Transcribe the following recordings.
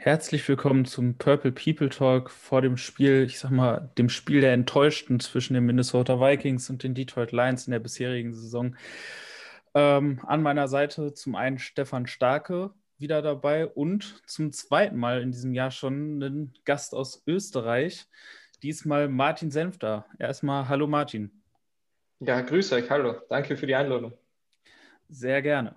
Herzlich willkommen zum Purple People Talk vor dem Spiel, ich sag mal, dem Spiel der Enttäuschten zwischen den Minnesota Vikings und den Detroit Lions in der bisherigen Saison. An meiner Seite zum einen Stefan Starke wieder dabei und zum zweiten Mal in diesem Jahr schon einen Gast aus Österreich, diesmal Martin Senfter. Erstmal hallo Martin. Ja, grüß euch, hallo. Danke für die Einladung. Sehr gerne.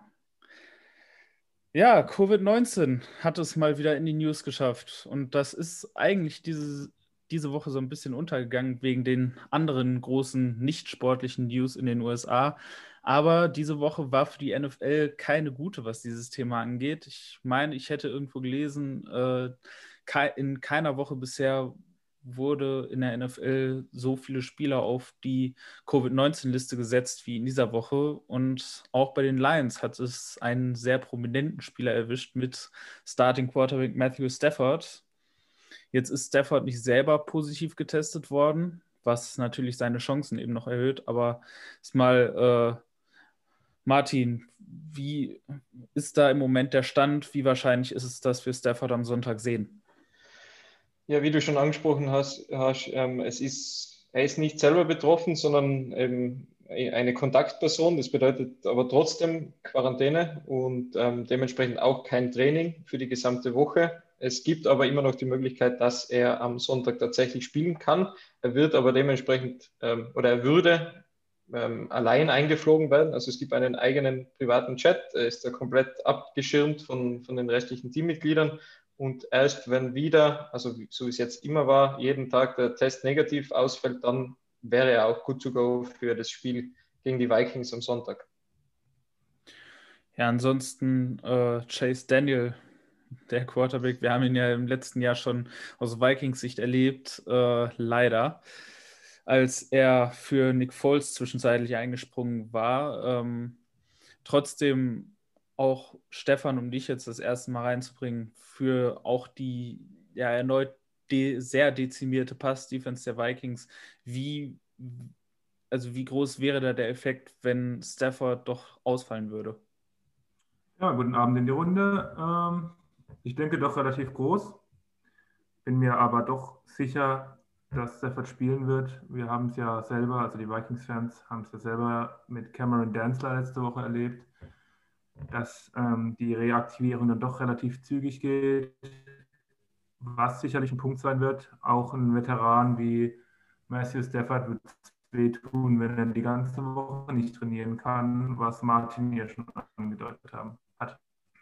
Ja, Covid-19 hat es mal wieder in die News geschafft. Und das ist eigentlich diese Woche so ein bisschen untergegangen wegen den anderen großen nicht-sportlichen News in den USA. Aber diese Woche war für die NFL keine gute, was dieses Thema angeht. Ich meine, ich hätte irgendwo gelesen, in keiner Woche bisher wurde in der NFL so viele Spieler auf die Covid-19-Liste gesetzt wie in dieser Woche. Und auch bei den Lions hat es einen sehr prominenten Spieler erwischt mit Starting Quarterback Matthew Stafford. Jetzt ist Stafford nicht selber positiv getestet worden, was natürlich seine Chancen eben noch erhöht. Aber ist mal, Martin, wie ist da im Moment der Stand? Wie wahrscheinlich ist es, dass wir Stafford am Sonntag sehen? Ja, wie du schon angesprochen hast, er ist nicht selber betroffen, sondern eine Kontaktperson. Das bedeutet aber trotzdem Quarantäne und dementsprechend auch kein Training für die gesamte Woche. Es gibt aber immer noch die Möglichkeit, dass er am Sonntag tatsächlich spielen kann. Er wird aber dementsprechend oder er würde allein eingeflogen werden. Also es gibt einen eigenen privaten Chat. Er ist da komplett abgeschirmt von den restlichen Teammitgliedern. Und erst wenn wieder, also so wie es jetzt immer war, jeden Tag der Test negativ ausfällt, dann wäre er auch good to go für das Spiel gegen die Vikings am Sonntag. Ja, ansonsten Chase Daniel, der Quarterback, wir haben ihn ja im letzten Jahr schon aus Vikings Sicht erlebt, leider, als er für Nick Foles zwischenzeitlich eingesprungen war. Trotzdem auch Stefan, um dich jetzt das erste Mal reinzubringen, für auch die ja erneut sehr dezimierte Pass-Defense der Vikings. Wie, also wie groß wäre da der Effekt, wenn Stafford doch ausfallen würde? Ja, guten Abend in die Runde. Ich denke doch relativ groß, bin mir aber doch sicher, dass Stafford spielen wird. Wir haben es ja selber, also die Vikings-Fans haben es ja selber mit Cameron Dantzler letzte Woche erlebt, dass die Reaktivierung dann doch relativ zügig geht, was sicherlich ein Punkt sein wird. Auch ein Veteran wie Matthew Stafford wird es wehtun, wenn er die ganze Woche nicht trainieren kann, was Martin hier schon angedeutet hat.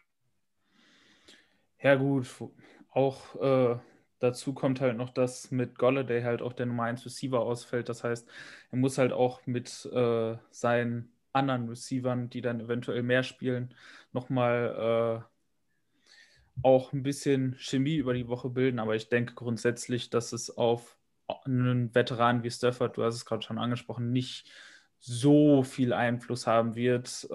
Ja, gut, auch dazu kommt halt noch, dass mit Golladay halt auch der Nummer 1 Receiver ausfällt. Das heißt, er muss halt auch mit seinen anderen Receivern, die dann eventuell mehr spielen, nochmal auch ein bisschen Chemie über die Woche bilden. Aber ich denke grundsätzlich, dass es auf einen Veteran wie Stafford, du hast es gerade schon angesprochen, nicht so viel Einfluss haben wird.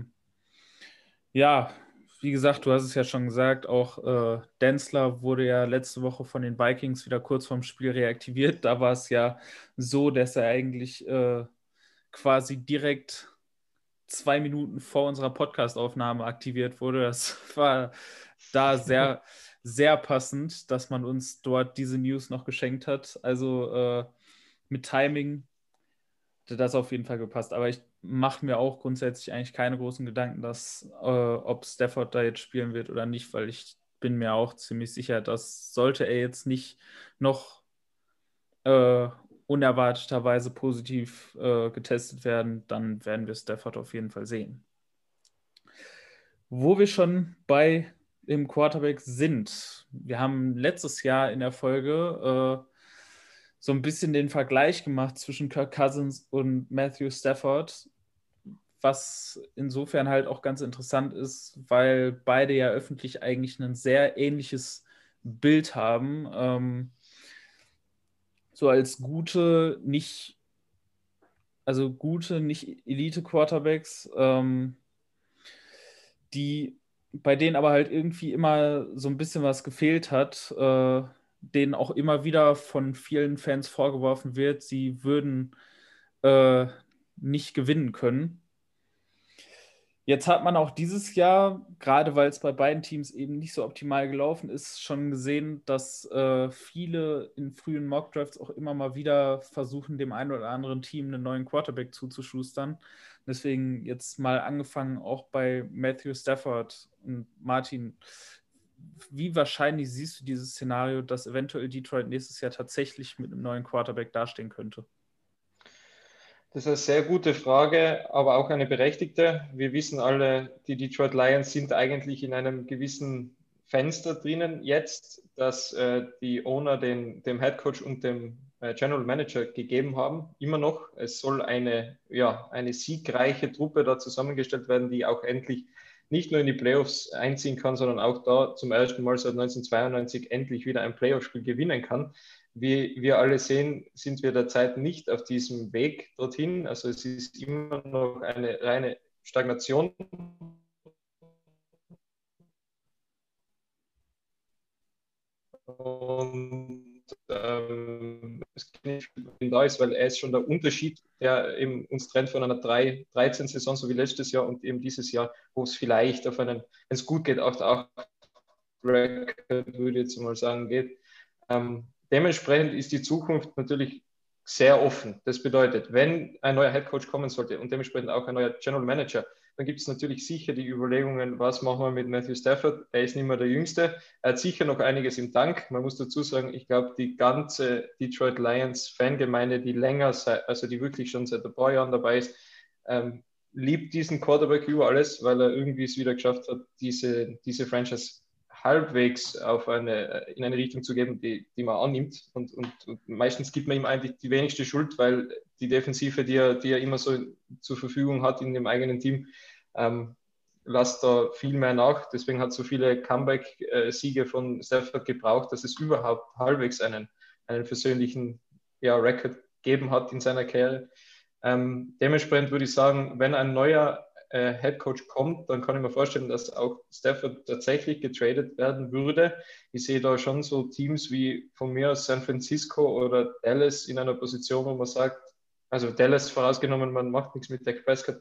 Ja, wie gesagt, du hast es ja schon gesagt, auch Denzler wurde ja letzte Woche von den Vikings wieder kurz vorm Spiel reaktiviert. Da war es ja so, dass er eigentlich quasi direkt 2 Minuten vor unserer Podcast-Aufnahme aktiviert wurde. Das war da sehr, sehr passend, dass man uns dort diese News noch geschenkt hat. Also mit Timing hätte das auf jeden Fall gepasst. Aber ich mache mir auch grundsätzlich eigentlich keine großen Gedanken, dass ob Stafford da jetzt spielen wird oder nicht, weil ich bin mir auch ziemlich sicher, dass sollte er jetzt nicht noch äh, unerwarteterweise positiv getestet werden, dann werden wir Stafford auf jeden Fall sehen. Wo wir schon bei dem Quarterback sind, wir haben letztes Jahr in der Folge so ein bisschen den Vergleich gemacht zwischen Kirk Cousins und Matthew Stafford, was insofern halt auch ganz interessant ist, weil beide ja öffentlich eigentlich ein sehr ähnliches Bild haben. So als gute, nicht Elite-Quarterbacks, die bei denen aber halt irgendwie immer so ein bisschen was gefehlt hat, denen auch immer wieder von vielen Fans vorgeworfen wird, sie würden äh, nicht gewinnen können. Jetzt hat man auch dieses Jahr, gerade weil es bei beiden Teams eben nicht so optimal gelaufen ist, schon gesehen, dass viele in frühen Mockdrafts auch immer mal wieder versuchen, dem einen oder anderen Team einen neuen Quarterback zuzuschustern. Deswegen jetzt mal angefangen auch bei Matthew Stafford und Martin. Wie wahrscheinlich siehst du dieses Szenario, dass eventuell Detroit nächstes Jahr tatsächlich mit einem neuen Quarterback dastehen könnte? Das ist eine sehr gute Frage, aber auch eine berechtigte. Wir wissen alle, die Detroit Lions sind eigentlich in einem gewissen Fenster drinnen jetzt, dass die Owner dem Head Coach und dem General Manager gegeben haben, immer noch. Es soll eine siegreiche Truppe da zusammengestellt werden, die auch endlich nicht nur in die Playoffs einziehen kann, sondern auch da zum ersten Mal seit 1992 endlich wieder ein Playoff-Spiel gewinnen kann. Wie wir alle sehen, sind wir derzeit nicht auf diesem Weg dorthin. Also es ist immer noch eine reine Stagnation. Und es nicht da ist, weil er ist schon der Unterschied, der eben uns trennt von einer 13-Saison, so wie letztes Jahr und eben dieses Jahr, wo es vielleicht auf einen, wenn es gut geht, auch Record, würde ich jetzt mal sagen, geht. Dementsprechend ist die Zukunft natürlich sehr offen. Das bedeutet, wenn ein neuer Headcoach kommen sollte und dementsprechend auch ein neuer General Manager, dann gibt es natürlich sicher die Überlegungen, was machen wir mit Matthew Stafford? Er ist nicht mehr der Jüngste. Er hat sicher noch einiges im Tank. Man muss dazu sagen, ich glaube, die ganze Detroit Lions Fangemeinde, die länger, also die wirklich schon seit ein paar Jahren dabei ist, liebt diesen Quarterback über alles, weil er irgendwie es wieder geschafft hat, diese Franchise halbwegs in eine Richtung zu geben, die man annimmt. Und meistens gibt man ihm eigentlich die wenigste Schuld, weil die Defensive, die er immer so zur Verfügung hat in dem eigenen Team, lässt da viel mehr nach. Deswegen hat es so viele Comeback-Siege von Stafford gebraucht, dass es überhaupt halbwegs einen versöhnlichen Rekord gegeben hat in seiner Karriere. Dementsprechend würde ich sagen, wenn ein neuer Head Coach kommt, dann kann ich mir vorstellen, dass auch Stafford tatsächlich getradet werden würde. Ich sehe da schon so Teams wie von mir aus San Francisco oder Dallas in einer Position, wo man sagt, also Dallas vorausgenommen, man macht nichts mit Dak Prescott,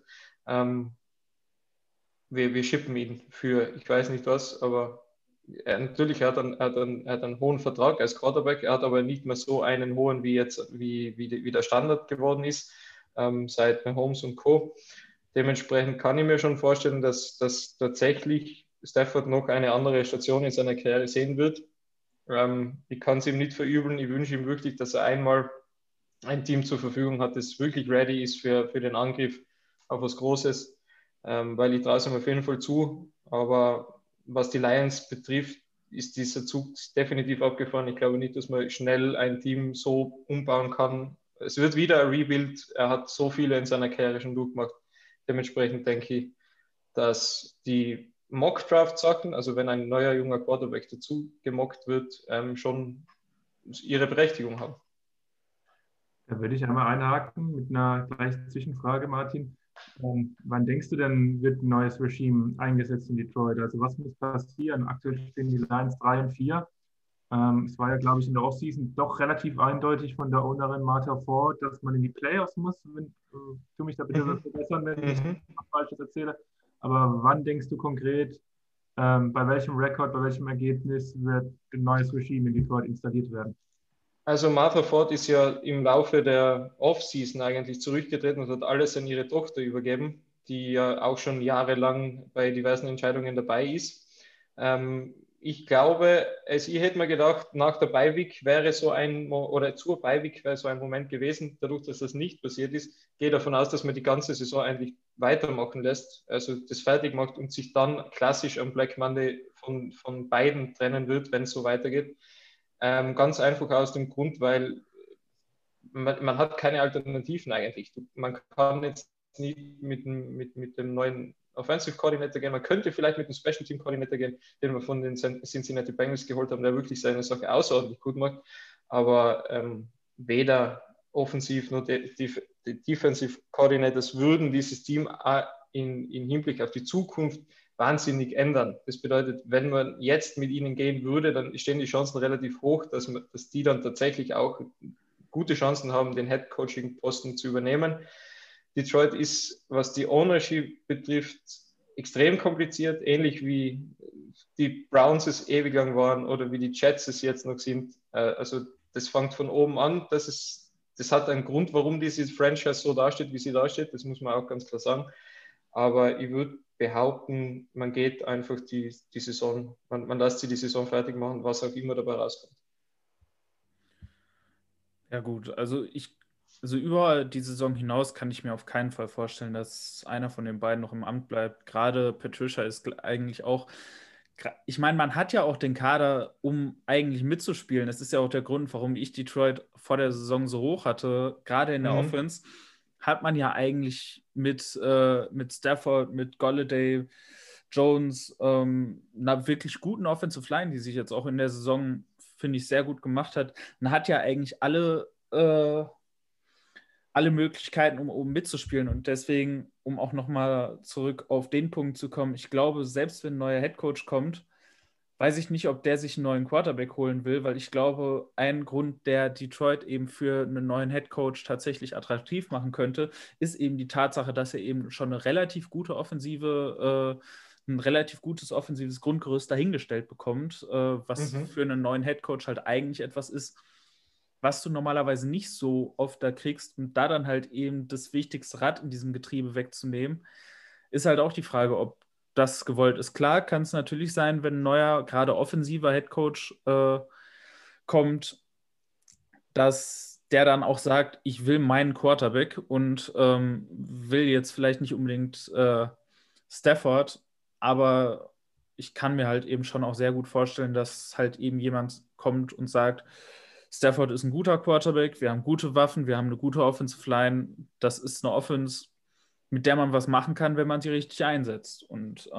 wir shippen ihn für ich weiß nicht was, aber natürlich hat einen hohen Vertrag als Quarterback, er hat aber nicht mehr so einen hohen, wie der Standard geworden ist, seit Mahomes und Co. Dementsprechend kann ich mir schon vorstellen, dass tatsächlich Stafford noch eine andere Station in seiner Karriere sehen wird. Ich kann es ihm nicht verübeln. Ich wünsche ihm wirklich, dass er einmal ein Team zur Verfügung hat, das wirklich ready ist für den Angriff auf was Großes, weil ich traue es ihm auf jeden Fall zu. Aber was die Lions betrifft, ist dieser Zug definitiv abgefahren. Ich glaube nicht, dass man schnell ein Team so umbauen kann. Es wird wieder ein Rebuild. Er hat so viele in seiner Karriere schon durchgemacht. Dementsprechend denke ich, dass die Mock-Draft-Sachen, also wenn ein neuer junger Quarterback dazu gemockt wird, schon ihre Berechtigung haben. Da würde ich einmal einhaken mit einer gleichen Zwischenfrage, Martin. Wann denkst du denn, wird ein neues Regime eingesetzt in Detroit? Also was muss passieren? Aktuell stehen die Lions 3 und 4. Es war ja, glaube ich, in der Offseason doch relativ eindeutig von der Ownerin Martha Ford, dass man in die Playoffs muss. Tu mich da bitte verbessern, wenn ich was Falsches erzähle. Aber wann denkst du konkret, bei welchem Rekord, bei welchem Ergebnis wird ein neues Regime in Detroit installiert werden? Also Martha Ford ist ja im Laufe der Offseason eigentlich zurückgetreten und hat alles an ihre Tochter übergeben, die ja auch schon jahrelang bei diversen Entscheidungen dabei ist. Ich glaube, ich hätte mir gedacht, nach der Bye-Week wäre so zur Bye-Week wäre so ein Moment gewesen. Dadurch, dass das nicht passiert ist, gehe davon aus, dass man die ganze Saison eigentlich weitermachen lässt, also das fertig macht und sich dann klassisch am Black Monday von beiden trennen wird, wenn es so weitergeht. Ganz einfach aus dem Grund, weil man hat keine Alternativen eigentlich. Man kann jetzt nicht mit dem neuen Offensive Coordinator gehen. Man könnte vielleicht mit dem Special Team Coordinator gehen, den wir von den Cincinnati Bengals geholt haben, der wirklich seine Sache außerordentlich gut macht. Aber weder offensiv noch die Defensive Coordinators würden dieses Team in Hinblick auf die Zukunft wahnsinnig ändern. Das bedeutet, wenn man jetzt mit ihnen gehen würde, dann stehen die Chancen relativ hoch, dass die dann tatsächlich auch gute Chancen haben, den Head-Coaching-Posten zu übernehmen. Detroit ist, was die Ownership betrifft, extrem kompliziert, ähnlich wie die Browns es ewig lang waren oder wie die Jets es jetzt noch sind. Also das fängt von oben an. Das hat einen Grund, warum diese Franchise so dasteht, wie sie dasteht. Das muss man auch ganz klar sagen. Aber ich würde behaupten, man geht einfach die Saison, man lässt sie die Saison fertig machen, was auch immer dabei rauskommt. Ja gut, also über die Saison hinaus kann ich mir auf keinen Fall vorstellen, dass einer von den beiden noch im Amt bleibt. Gerade Patricia ist eigentlich auch, ich meine, man hat ja auch den Kader, um eigentlich mitzuspielen. Das ist ja auch der Grund, warum ich Detroit vor der Saison so hoch hatte. Gerade in der Offense hat man ja eigentlich mit Stafford, mit Golladay, Jones, einer wirklich guten Offensive Line, die sich jetzt auch in der Saison, finde ich, sehr gut gemacht hat. Man hat ja eigentlich alle Möglichkeiten, um mitzuspielen. Und deswegen, um auch nochmal zurück auf den Punkt zu kommen, ich glaube, selbst wenn ein neuer Headcoach kommt, weiß ich nicht, ob der sich einen neuen Quarterback holen will, weil ich glaube, ein Grund, der Detroit eben für einen neuen Headcoach tatsächlich attraktiv machen könnte, ist eben die Tatsache, dass er eben schon eine relativ gute Offensive, ein relativ gutes offensives Grundgerüst dahingestellt bekommt, was für einen neuen Headcoach halt eigentlich etwas ist, was du normalerweise nicht so oft da kriegst, und da dann halt eben das wichtigste Rad in diesem Getriebe wegzunehmen, ist halt auch die Frage, ob das gewollt ist. Klar kann es natürlich sein, wenn ein neuer, gerade offensiver Headcoach kommt, dass der dann auch sagt, ich will meinen Quarterback und will jetzt vielleicht nicht unbedingt Stafford, aber ich kann mir halt eben schon auch sehr gut vorstellen, dass halt eben jemand kommt und sagt, Stafford ist ein guter Quarterback, wir haben gute Waffen, wir haben eine gute Offensive Line, das ist eine Offense, mit der man was machen kann, wenn man sie richtig einsetzt. Und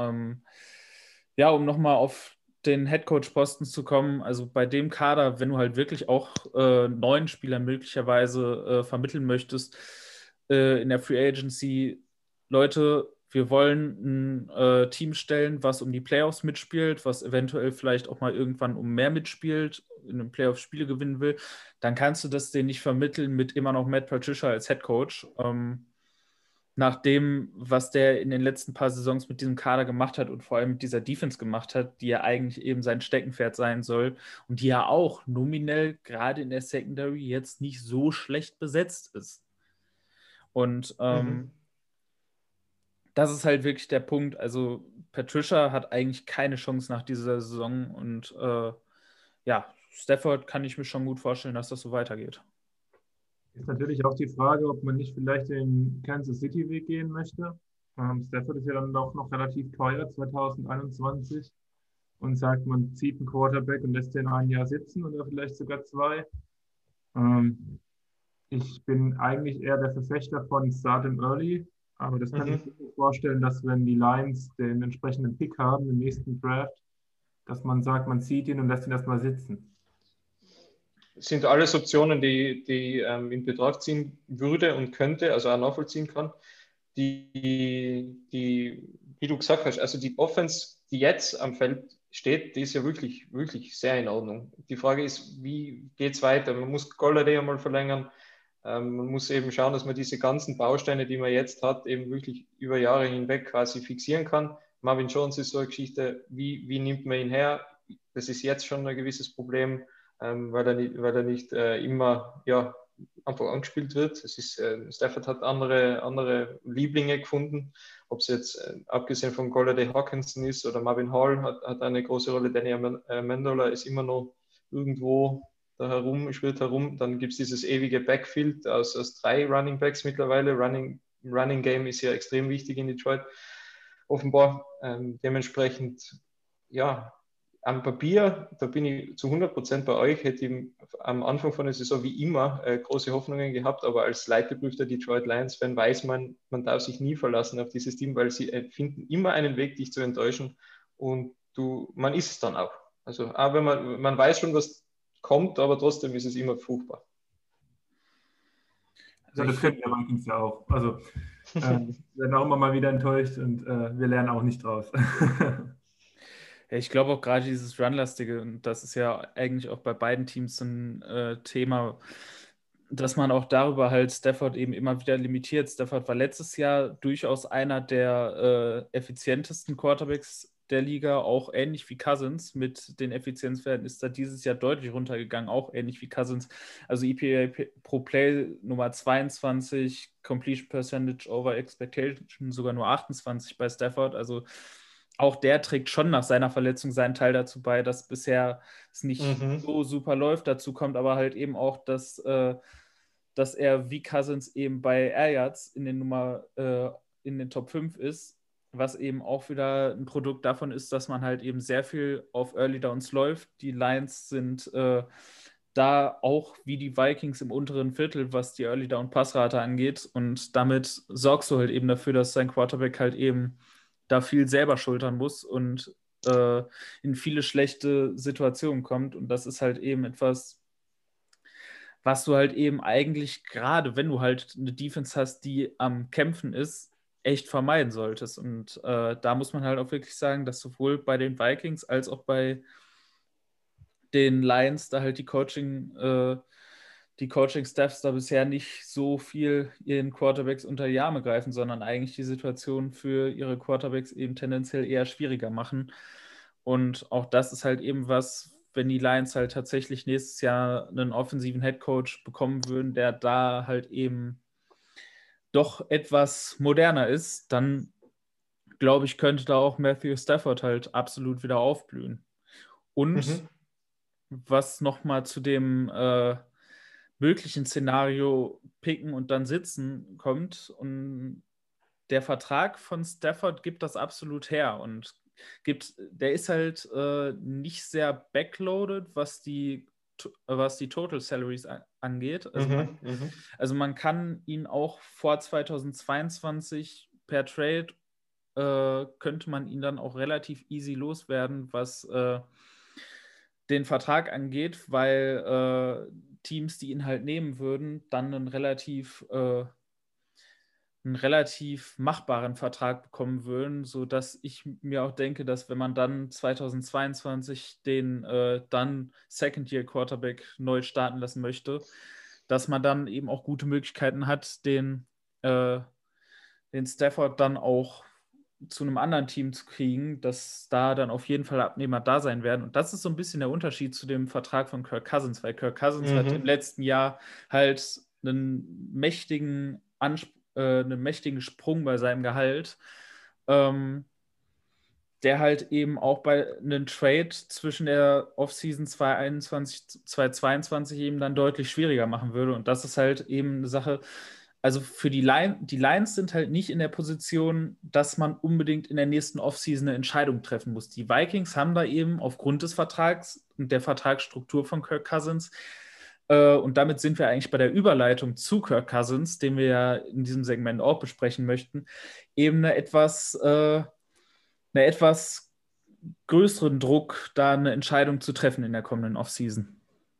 ja, um nochmal auf den Headcoach-Posten zu kommen, also bei dem Kader, wenn du halt wirklich auch neuen Spielern möglicherweise vermitteln möchtest in der Free Agency, Leute, wir wollen ein Team stellen, was um die Playoffs mitspielt, was eventuell vielleicht auch mal irgendwann um mehr mitspielt, in den Playoffs Spiele gewinnen will, dann kannst du das denen nicht vermitteln mit immer noch Matt Patricia als Headcoach. Nach dem, was der in den letzten paar Saisons mit diesem Kader gemacht hat und vor allem mit dieser Defense gemacht hat, die ja eigentlich eben sein Steckenpferd sein soll und die ja auch nominell gerade in der Secondary jetzt nicht so schlecht besetzt ist. Und das ist halt wirklich der Punkt. Also Patricia hat eigentlich keine Chance nach dieser Saison und ja, Stafford kann ich mir schon gut vorstellen, dass das so weitergeht. Ist natürlich auch die Frage, ob man nicht vielleicht den Kansas City-Weg gehen möchte. Stafford ist ja dann doch noch relativ teuer, 2021, und sagt, man zieht einen Quarterback und lässt den ein Jahr sitzen oder vielleicht sogar 2. Ich bin eigentlich eher der Verfechter von Start him early, aber das kann ich mir vorstellen, dass wenn die Lions den entsprechenden Pick haben im nächsten Draft, dass man sagt, man zieht ihn und lässt ihn erstmal sitzen. Sind alles Optionen, die in Betracht ziehen würde und könnte, also auch nachvollziehen kann, die, wie du gesagt hast, also die Offense, die jetzt am Feld steht, die ist ja wirklich, wirklich sehr in Ordnung. Die Frage ist, wie geht es weiter? Man muss Golladay einmal verlängern, man muss eben schauen, dass man diese ganzen Bausteine, die man jetzt hat, eben wirklich über Jahre hinweg quasi fixieren kann. Marvin Jones ist so eine Geschichte, wie nimmt man ihn her? Das ist jetzt schon ein gewisses Problem, weil er nicht immer einfach angespielt wird. Stafford hat andere Lieblinge gefunden, ob es jetzt abgesehen von Golladay Hawkinson ist oder Marvin Hall hat eine große Rolle. Danny Amendola ist immer noch irgendwo da herum, schwirrt herum. Dann gibt es dieses ewige Backfield aus 3 Running Backs mittlerweile. Running Game ist ja extrem wichtig in Detroit, offenbar. Dementsprechend, ja, am Papier, da bin ich zu 100% bei euch, hätte ich am Anfang von der Saison wie immer große Hoffnungen gehabt, aber als leidgeprüfter Detroit Lions-Fan weiß man darf sich nie verlassen auf dieses Team, weil sie finden immer einen Weg, dich zu enttäuschen, und man ist es dann auch. Also auch wenn man weiß schon, was kommt, aber trotzdem ist es immer furchtbar. Also das können wir Vikings ja auch. Also wir werden auch immer mal wieder enttäuscht und wir lernen auch nicht draus. Ja, ich glaube auch gerade dieses Run-lastige, und das ist ja eigentlich auch bei beiden Teams ein Thema. dass man auch darüber halt Stafford eben immer wieder limitiert. Stafford war letztes Jahr durchaus einer der effizientesten Quarterbacks der Liga, auch ähnlich wie Cousins. Mit den Effizienzwerten ist er dieses Jahr deutlich runtergegangen, auch ähnlich wie Cousins. Also EPA pro Play Nummer 22, Completion Percentage over Expectation sogar nur 28 bei Stafford. Also auch der trägt schon nach seiner Verletzung seinen Teil dazu bei, dass bisher es nicht so super läuft. Dazu kommt aber halt eben auch, dass er wie Cousins eben bei Air Yards in den Top 5 ist, was eben auch wieder ein Produkt davon ist, dass man halt eben sehr viel auf Early Downs läuft. Die Lions sind da auch wie die Vikings im unteren Viertel, was die Early Down Passrate angeht, und damit sorgst du halt eben dafür, dass sein Quarterback halt eben da viel selber schultern muss und in viele schlechte Situationen kommt, und das ist halt eben etwas, was du halt eben eigentlich, gerade wenn du halt eine Defense hast, die am Kämpfen ist, echt vermeiden solltest. Und da muss man halt auch wirklich sagen, dass sowohl bei den Vikings als auch bei den Lions da halt die Coaching-Staffs da bisher nicht so viel ihren Quarterbacks unter die Arme greifen, sondern eigentlich die Situation für ihre Quarterbacks eben tendenziell eher schwieriger machen. Und auch das ist halt eben was, wenn die Lions halt tatsächlich nächstes Jahr einen offensiven Headcoach bekommen würden, der da halt eben doch etwas moderner ist, dann glaube ich, könnte da auch Matthew Stafford halt absolut wieder aufblühen. Und was nochmal zu dem möglichen Szenario picken und dann sitzen kommt, und der Vertrag von Stafford gibt das absolut her und der ist halt nicht sehr backloaded, was die Total Salaries angeht. Also man kann ihn auch vor 2022 per Trade könnte man ihn dann auch relativ easy loswerden, was den Vertrag angeht, weil Teams, die ihn halt nehmen würden, dann einen relativ machbaren Vertrag bekommen würden, sodass ich mir auch denke, dass wenn man dann 2022 den dann Second-Year-Quarterback neu starten lassen möchte, dass man dann eben auch gute Möglichkeiten hat, den Stafford dann auch zu einem anderen Team zu kriegen, dass da dann auf jeden Fall Abnehmer da sein werden. Und das ist so ein bisschen der Unterschied zu dem Vertrag von Kirk Cousins, weil Kirk Cousins hat im letzten Jahr halt einen mächtigen Sprung bei seinem Gehalt, der halt eben auch bei einem Trade zwischen der Offseason 2021, 2022 eben dann deutlich schwieriger machen würde. Und das ist halt eben eine Sache. Also für die Lions sind halt nicht in der Position, dass man unbedingt in der nächsten Offseason eine Entscheidung treffen muss. Die Vikings haben da eben aufgrund des Vertrags und der Vertragsstruktur von Kirk Cousins, und damit sind wir eigentlich bei der Überleitung zu Kirk Cousins, den wir ja in diesem Segment auch besprechen möchten, eben einen etwas größeren Druck, da eine Entscheidung zu treffen in der kommenden Offseason.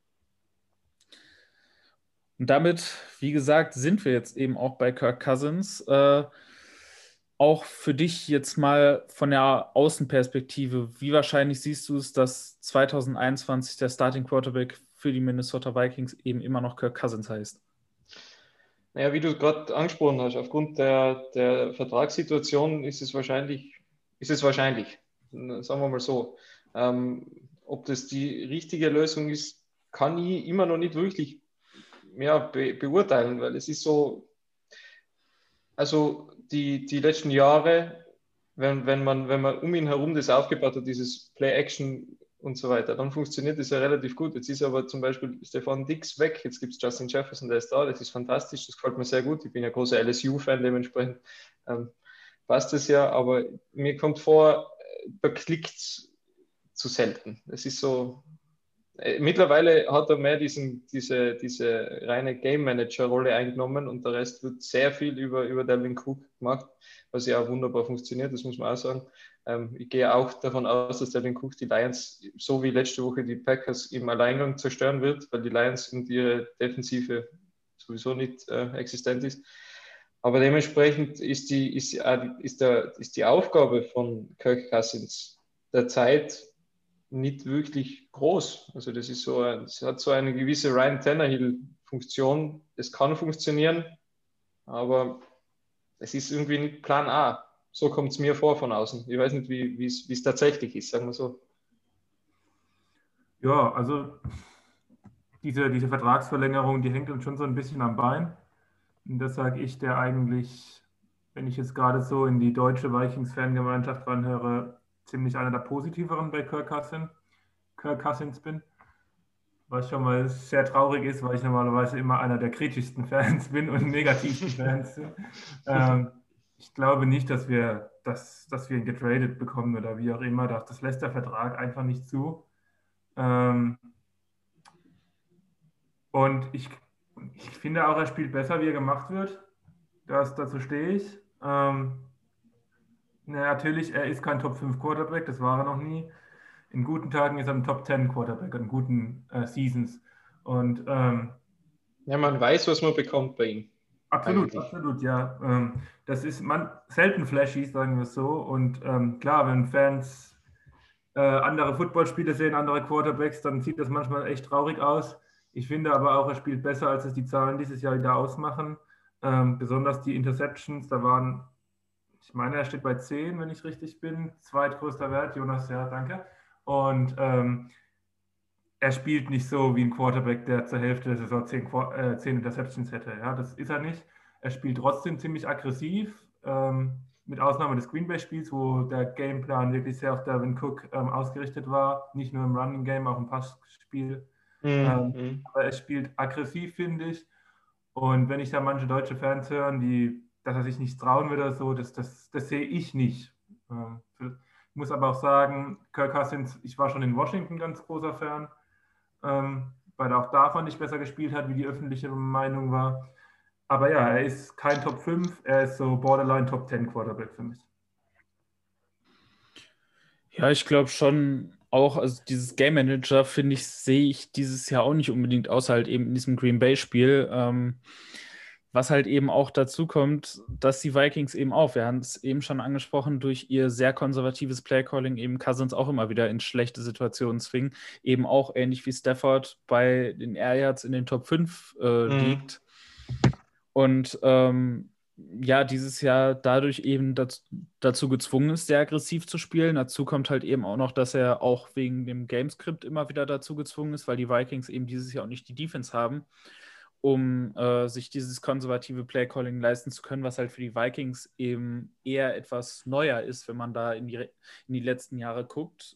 Und damit, wie gesagt, sind wir jetzt eben auch bei Kirk Cousins. Auch für dich jetzt mal von der Außenperspektive, wie wahrscheinlich siehst du es, dass 2021 der Starting Quarterback für die Minnesota Vikings eben immer noch Kirk Cousins heißt? Naja, wie du gerade angesprochen hast, aufgrund der Vertragssituation ist es wahrscheinlich, sagen wir mal so. Ob das die richtige Lösung ist, kann ich immer noch nicht wirklich beurteilen, weil es ist so, also die letzten Jahre, wenn man um ihn herum das aufgebaut hat, dieses Play-Action und so weiter, dann funktioniert das ja relativ gut. Jetzt ist aber zum Beispiel Stefan Diggs weg, jetzt gibt es Justin Jefferson, der ist da, das ist fantastisch, das gefällt mir sehr gut. Ich bin ja großer LSU-Fan, dementsprechend passt das ja, aber mir kommt vor, da klickt es zu selten. Es ist so, mittlerweile hat er mehr diese reine Game Manager-Rolle eingenommen und der Rest wird sehr viel über Dalvin Cook gemacht, was ja auch wunderbar funktioniert, das muss man auch sagen. Ich gehe auch davon aus, dass Dalvin Cook die Lions, so wie letzte Woche die Packers, im Alleingang zerstören wird, weil die Lions und ihre Defensive sowieso nicht existent ist. Aber dementsprechend ist die Aufgabe von Kirk Cousins derzeit nicht wirklich groß. Also das ist so, es hat so eine gewisse Ryan Tannehill Funktion, es kann funktionieren, aber es ist irgendwie nicht Plan A. So kommt es mir vor von außen. Ich weiß nicht, wie es tatsächlich ist, sagen wir so. Ja, also diese Vertragsverlängerung, die hängt uns schon so ein bisschen am Bein. Und das sage ich, der eigentlich, wenn ich jetzt gerade so in die deutsche Vikings-Fangemeinschaft ranhöre, ziemlich einer der positiveren bei Kirk Cousins bin. Was schon mal sehr traurig ist, weil ich normalerweise immer einer der kritischsten Fans bin und negativsten Fans sind. Ich glaube nicht, dass wir ihn getradet bekommen oder wie auch immer. Das lässt der Vertrag einfach nicht zu. Und ich finde auch, er spielt besser, wie er gemacht wird. Dazu stehe ich. Natürlich, er ist kein Top 5 Quarterback, das war er noch nie. In guten Tagen ist er ein Top 10 Quarterback, in guten Seasons. Und Ja, man weiß, was man bekommt bei ihm. absolut, Eigentlich. absolut, ja. Das ist selten flashy, sagen wir es so. Und klar, wenn Fans andere Footballspiele sehen, andere Quarterbacks, dann sieht das manchmal echt traurig aus. Ich finde aber auch, er spielt besser, als es die Zahlen dieses Jahr wieder ausmachen. Besonders die Interceptions, da waren, ich meine, er steht bei 10, wenn ich richtig bin. Zweitgrößter Wert, Jonas, ja, danke. Und er spielt nicht so wie ein Quarterback, der zur Hälfte der Saison 10 Interceptions hätte. Ja, das ist er nicht. Er spielt trotzdem ziemlich aggressiv, mit Ausnahme des Green Bay-Spiels, wo der Gameplan wirklich sehr auf Dalvin Cook ausgerichtet war. Nicht nur im Running Game, auch im Passspiel. Aber er spielt aggressiv, finde ich. Und wenn ich da manche deutsche Fans höre, dass er sich nicht trauen würde oder so, das sehe ich nicht. Ich muss aber auch sagen, Kirk Cousins, ich war schon in Washington ganz großer Fan, weil er auch davon nicht besser gespielt hat, wie die öffentliche Meinung war. Aber ja, er ist kein Top 5, er ist so Borderline Top 10 Quarterback für mich. Ja, ich glaube schon auch, also dieses Game Manager, finde ich, sehe ich dieses Jahr auch nicht unbedingt, außer halt eben in diesem Green Bay-Spiel. Was halt eben auch dazu kommt, dass die Vikings eben auch, wir haben es eben schon angesprochen, durch ihr sehr konservatives Playcalling eben Cousins auch immer wieder in schlechte Situationen zwingen. Eben auch ähnlich wie Stafford bei den Air Yards in den Top 5 liegt. Und ja, dieses Jahr dadurch eben dazu gezwungen ist, sehr aggressiv zu spielen. Dazu kommt halt eben auch noch, dass er auch wegen dem Gamescript immer wieder dazu gezwungen ist, weil die Vikings eben dieses Jahr auch nicht die Defense haben, um sich dieses konservative Playcalling leisten zu können, was halt für die Vikings eben eher etwas neuer ist, wenn man da in die letzten Jahre guckt.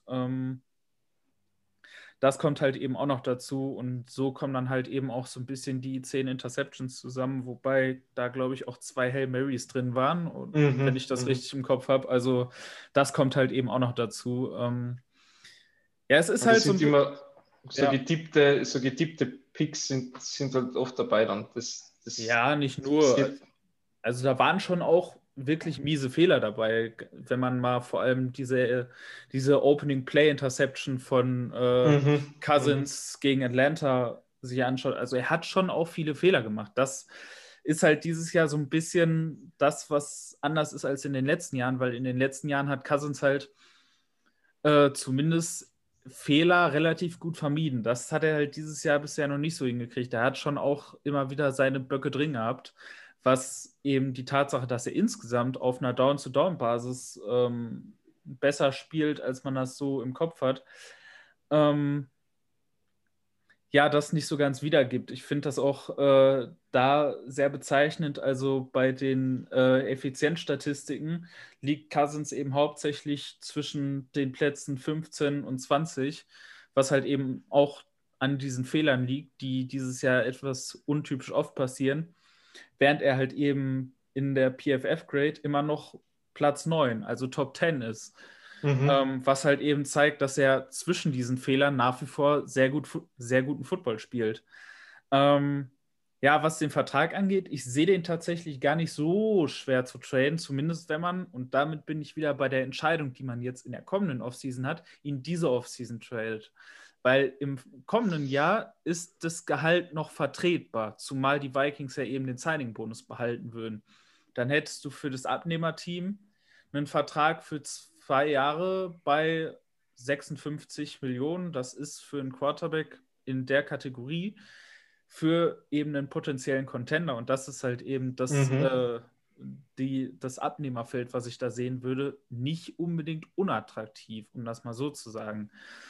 Das kommt halt eben auch noch dazu und so kommen dann halt eben auch so ein bisschen die 10 Interceptions zusammen, wobei da, glaube ich, auch 2 Hail Marys drin waren, wenn ich das richtig im Kopf habe. Also das kommt halt eben auch noch dazu. Ja, es ist Und halt das so sind immer so ja. getippte Picks sind halt oft dabei dann. Ja, nicht nur. Passiert. Also da waren schon auch wirklich miese Fehler dabei, wenn man mal vor allem diese Opening Play Interception von Cousins gegen Atlanta sich anschaut. Also er hat schon auch viele Fehler gemacht. Das ist halt dieses Jahr so ein bisschen das, was anders ist als in den letzten Jahren, weil in den letzten Jahren hat Cousins halt zumindest Fehler relativ gut vermieden. Das hat er halt dieses Jahr bisher noch nicht so hingekriegt. Er hat schon auch immer wieder seine Böcke drin gehabt, was eben die Tatsache, dass er insgesamt auf einer Down-to-Down-Basis besser spielt, als man das so im Kopf hat, ja, das nicht so ganz wiedergibt. Ich finde das auch da sehr bezeichnend. Also bei den Effizienzstatistiken liegt Cousins eben hauptsächlich zwischen den Plätzen 15 und 20, was halt eben auch an diesen Fehlern liegt, die dieses Jahr etwas untypisch oft passieren, während er halt eben in der PFF-Grade immer noch Platz 9, also Top 10 ist. Was halt eben zeigt, dass er zwischen diesen Fehlern nach wie vor sehr guten Football spielt. Ja, was den Vertrag angeht, ich sehe den tatsächlich gar nicht so schwer zu traden, zumindest wenn man, und damit bin ich wieder bei der Entscheidung, die man jetzt in der kommenden Offseason hat, ihn diese Offseason tradet. Weil im kommenden Jahr ist das Gehalt noch vertretbar, zumal die Vikings ja eben den Signing-Bonus behalten würden. Dann hättest du für das Abnehmerteam einen Vertrag für 2 Jahre bei 56 Millionen. Das ist für einen Quarterback in der Kategorie für eben einen potenziellen Contender. Und das ist halt eben das Abnehmerfeld, was ich da sehen würde, nicht unbedingt unattraktiv, um das mal so zu sagen.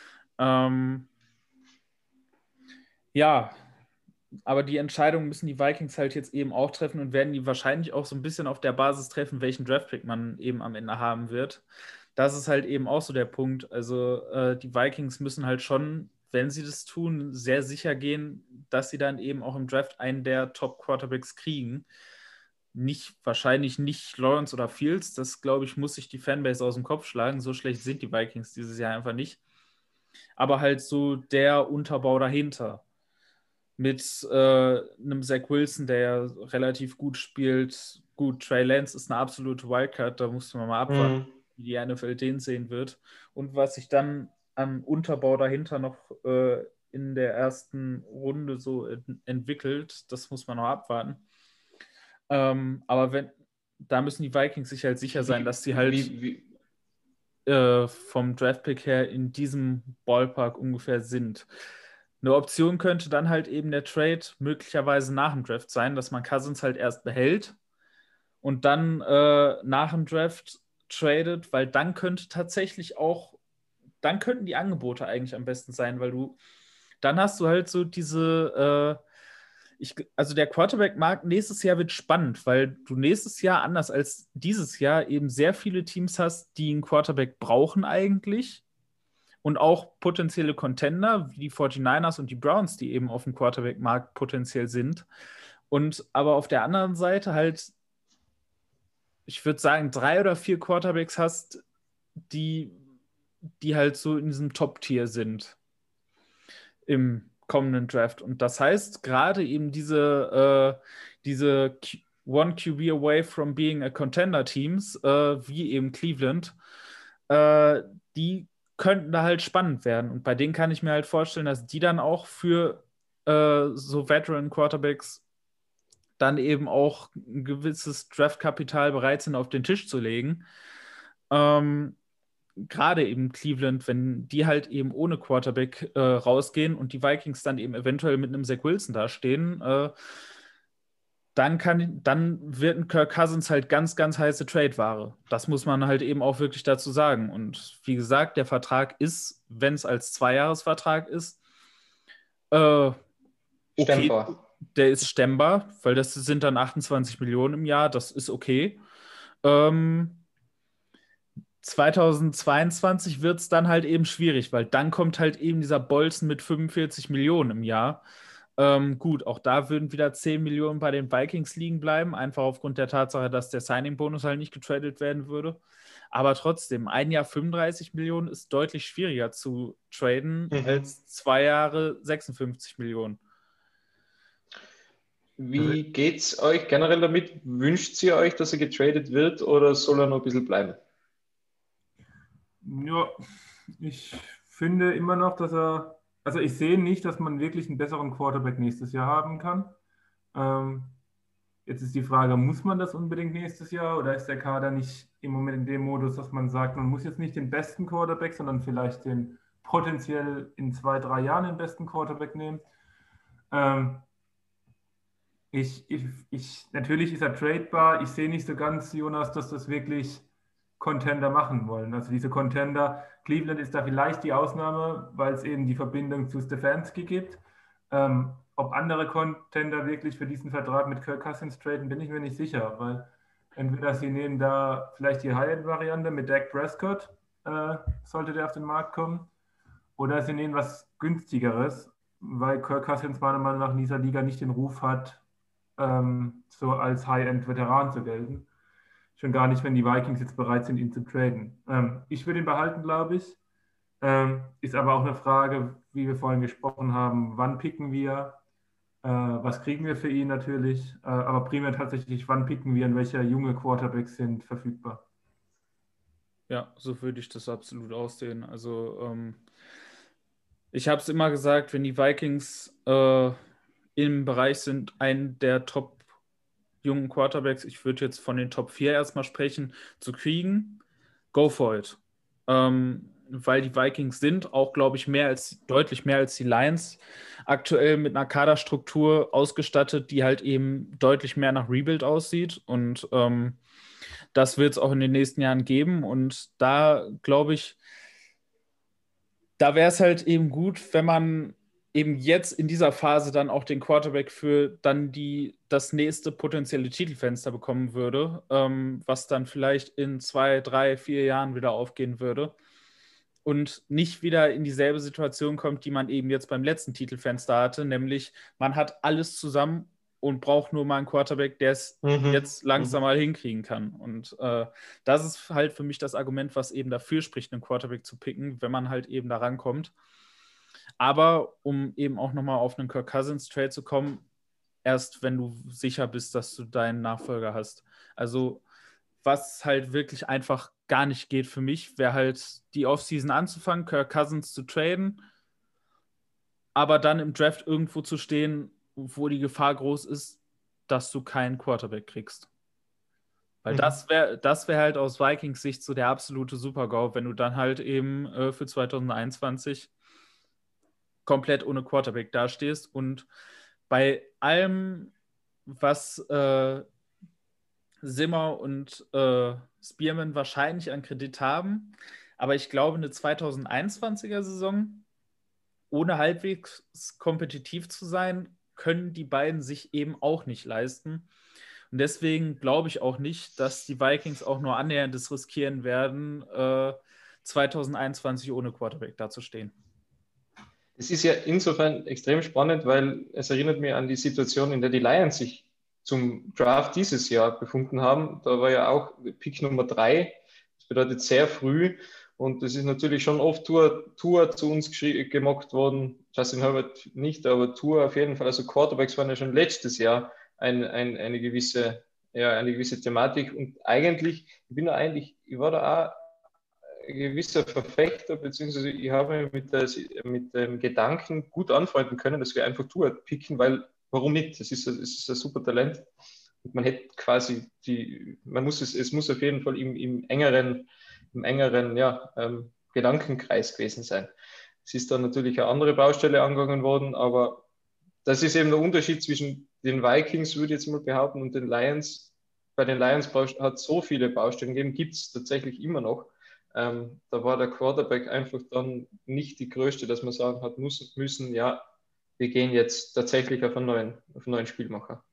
Ja, aber die Entscheidung müssen die Vikings halt jetzt eben auch treffen und werden die wahrscheinlich auch so ein bisschen auf der Basis treffen, welchen Draftpick man eben am Ende haben wird. Das ist halt eben auch so der Punkt. Also die Vikings müssen halt schon, wenn sie das tun, sehr sicher gehen, dass sie dann eben auch im Draft einen der Top-Quarterbacks kriegen. Wahrscheinlich nicht Lawrence oder Fields. Das, glaube ich, muss sich die Fanbase aus dem Kopf schlagen. So schlecht sind die Vikings dieses Jahr einfach nicht. Aber halt so der Unterbau dahinter. Mit einem Zach Wilson, der ja relativ gut spielt. Gut, Trey Lance ist eine absolute Wildcard, da musste man mal abwarten, wie die NFL den sehen wird. Und was sich dann am Unterbau dahinter noch in der ersten Runde so entwickelt, das muss man noch abwarten. Aber da müssen die Vikings sich halt sicher sein, dass sie halt vom Draftpick her in diesem Ballpark ungefähr sind. Eine Option könnte dann halt eben der Trade möglicherweise nach dem Draft sein, dass man Cousins halt erst behält und dann nach dem Draft tradet, weil dann könnten die Angebote eigentlich am besten sein, weil dann hast du halt so diese also der Quarterback-Markt nächstes Jahr wird spannend, weil du nächstes Jahr anders als dieses Jahr eben sehr viele Teams hast, die einen Quarterback brauchen eigentlich und auch potenzielle Contender, wie die 49ers und die Browns, die eben auf dem Quarterback-Markt potenziell sind. Und aber auf der anderen Seite halt, ich würde sagen, 3 oder 4 Quarterbacks hast, die halt so in diesem Top-Tier sind im kommenden Draft. Und das heißt, gerade eben diese One QB away from being a Contender Teams, wie eben Cleveland, die könnten da halt spannend werden. Und bei denen kann ich mir halt vorstellen, dass die dann auch für so Veteran Quarterbacks dann eben auch ein gewisses Draftkapital bereit sind, auf den Tisch zu legen. Gerade eben Cleveland, wenn die halt eben ohne Quarterback rausgehen und die Vikings dann eben eventuell mit einem Zach Wilson dastehen, dann wird ein Kirk Cousins halt ganz, ganz heiße Trade-Ware. Das muss man halt eben auch wirklich dazu sagen. Und wie gesagt, der Vertrag ist, wenn es als 2-Jahres-Vertrag ist, okay, stemmbar. Der ist stemmbar, weil das sind dann 28 Millionen im Jahr, das ist okay. 2022 wird es dann halt eben schwierig, weil dann kommt halt eben dieser Bolzen mit 45 Millionen im Jahr. Gut, auch da würden wieder 10 Millionen bei den Vikings liegen bleiben, einfach aufgrund der Tatsache, dass der Signing-Bonus halt nicht getradet werden würde. Aber trotzdem, ein Jahr 35 Millionen ist deutlich schwieriger zu traden als 2 Jahre 56 Millionen. Wie geht es euch generell damit? Wünscht ihr euch, dass er getradet wird oder soll er noch ein bisschen bleiben? Ja, ich finde immer noch, also ich sehe nicht, dass man wirklich einen besseren Quarterback nächstes Jahr haben kann. Jetzt ist die Frage, muss man das unbedingt nächstes Jahr oder ist der Kader nicht im Moment in dem Modus, dass man sagt, man muss jetzt nicht den besten Quarterback, sondern vielleicht den potenziell in 2, 3 Jahren den besten Quarterback nehmen? Natürlich ist er tradebar. Ich sehe nicht so ganz, Jonas, dass das wirklich Contender machen wollen. Also diese Contender, Cleveland ist da vielleicht die Ausnahme, weil es eben die Verbindung zu Stefanski gibt. Ob andere Contender wirklich für diesen Vertrag mit Kirk Cousins traden, bin ich mir nicht sicher, weil entweder sie nehmen da vielleicht die High-End-Variante mit Dak Prescott, sollte der auf den Markt kommen, oder sie nehmen was günstigeres, weil Kirk Cousins meiner Meinung nach in dieser Liga nicht den Ruf hat, so als High-End-Veteran zu gelten. Schon gar nicht, wenn die Vikings jetzt bereit sind, ihn zu traden. Ich würde ihn behalten, glaube ich. Ist aber auch eine Frage, wie wir vorhin gesprochen haben, wann picken wir, was kriegen wir für ihn natürlich, aber primär tatsächlich, wann picken wir und welche junge Quarterbacks sind verfügbar. Ja, so würde ich das absolut aussehen. Also ich habe es immer gesagt, wenn die Vikings im Bereich sind, einen der Top jungen Quarterbacks, ich würde jetzt von den Top 4 erstmal sprechen, zu kriegen, go for it. weil die Vikings sind auch, glaube ich, deutlich mehr als die Lions aktuell mit einer Kaderstruktur ausgestattet, die halt eben deutlich mehr nach Rebuild aussieht. Und das wird es auch in den nächsten Jahren geben. Und da, glaube ich, da wäre es halt eben gut, wenn man eben jetzt in dieser Phase dann auch den Quarterback für dann das nächste potenzielle Titelfenster bekommen würde, was dann vielleicht in 2, 3, 4 Jahren wieder aufgehen würde und nicht wieder in dieselbe Situation kommt, die man eben jetzt beim letzten Titelfenster hatte, nämlich man hat alles zusammen und braucht nur mal einen Quarterback, der es jetzt langsam mal hinkriegen kann. Und das ist halt für mich das Argument, was eben dafür spricht, einen Quarterback zu picken, wenn man halt eben da rankommt. Aber um eben auch nochmal auf einen Kirk Cousins-Trade zu kommen, erst wenn du sicher bist, dass du deinen Nachfolger hast. Also was halt wirklich einfach gar nicht geht für mich, wäre halt die Offseason anzufangen, Kirk Cousins zu traden, aber dann im Draft irgendwo zu stehen, wo die Gefahr groß ist, dass du keinen Quarterback kriegst. Weil das wär halt aus Vikings Sicht so der absolute Super-GAU, wenn du dann halt eben für 2021 komplett ohne Quarterback dastehst. Und bei allem, was Zimmer und Spearman wahrscheinlich an Kredit haben, aber ich glaube, eine 2021er Saison, ohne halbwegs kompetitiv zu sein, können die beiden sich eben auch nicht leisten. Und deswegen glaube ich auch nicht, dass die Vikings auch nur annähernd das riskieren werden, 2021 ohne Quarterback dazustehen. Es ist ja insofern extrem spannend, weil es erinnert mich an die Situation, in der die Lions sich zum Draft dieses Jahr befunden haben. Da war ja auch Pick Nummer 3. Das bedeutet sehr früh. Und es ist natürlich schon oft Tour zu uns gemockt worden. Justin Herbert nicht, aber Tour auf jeden Fall. Also Quarterbacks waren ja schon letztes Jahr eine gewisse Thematik. Und eigentlich, ich war da auch ein gewisser Verfechter, beziehungsweise ich habe mich mit dem Gedanken gut anfreunden können, dass wir einfach Tour picken, weil warum nicht? Es ist ein super Talent. Und man hätte quasi es muss auf jeden Fall im engeren Gedankenkreis gewesen sein. Es ist dann natürlich eine andere Baustelle angegangen worden, aber das ist eben der Unterschied zwischen den Vikings, würde ich jetzt mal behaupten, und den Lions. Bei den Lions hat es so viele Baustellen gegeben, gibt es tatsächlich immer noch. Da war der Quarterback einfach dann nicht die größte, dass man sagen hat müssen, ja, wir gehen jetzt tatsächlich auf einen neuen Spielmacher.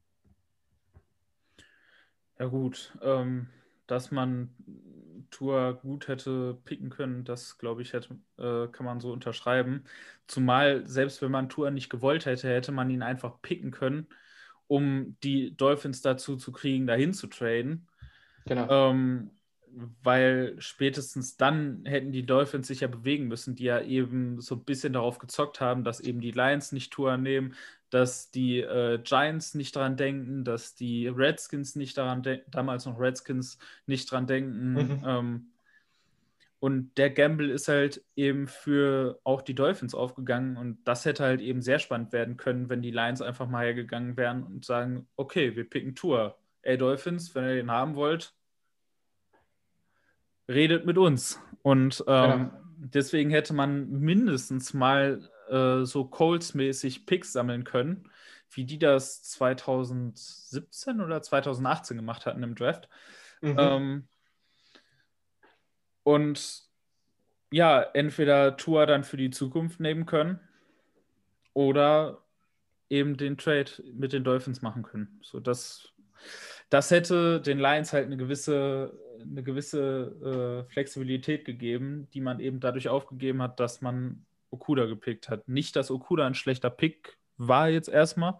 Ja gut, dass man Tour gut hätte picken können, das glaube ich, kann man so unterschreiben. Zumal, selbst wenn man Tour nicht gewollt hätte, hätte man ihn einfach picken können, um die Dolphins dazu zu kriegen, dahin zu traden. Genau. Weil spätestens dann hätten die Dolphins sich ja bewegen müssen, die ja eben so ein bisschen darauf gezockt haben, dass eben die Lions nicht Tour nehmen, dass die Giants nicht daran denken, dass die Redskins nicht daran denken, damals noch Redskins nicht daran denken. Und der Gamble ist halt eben für auch die Dolphins aufgegangen und das hätte halt eben sehr spannend werden können, wenn die Lions einfach mal hergegangen wären und sagen, okay, wir picken Tour. Ey Dolphins, wenn ihr den haben wollt, redet mit uns. Und Genau. deswegen hätte man mindestens mal so Colts-mäßig Picks sammeln können, wie die das 2017 oder 2018 gemacht hatten im Draft. Und ja, entweder Tua dann für die Zukunft nehmen können oder eben den Trade mit den Dolphins machen können. So, das hätte den Lions halt eine gewisse Flexibilität gegeben, die man eben dadurch aufgegeben hat, dass man Okuda gepickt hat. Nicht, dass Okuda ein schlechter Pick war jetzt erstmal.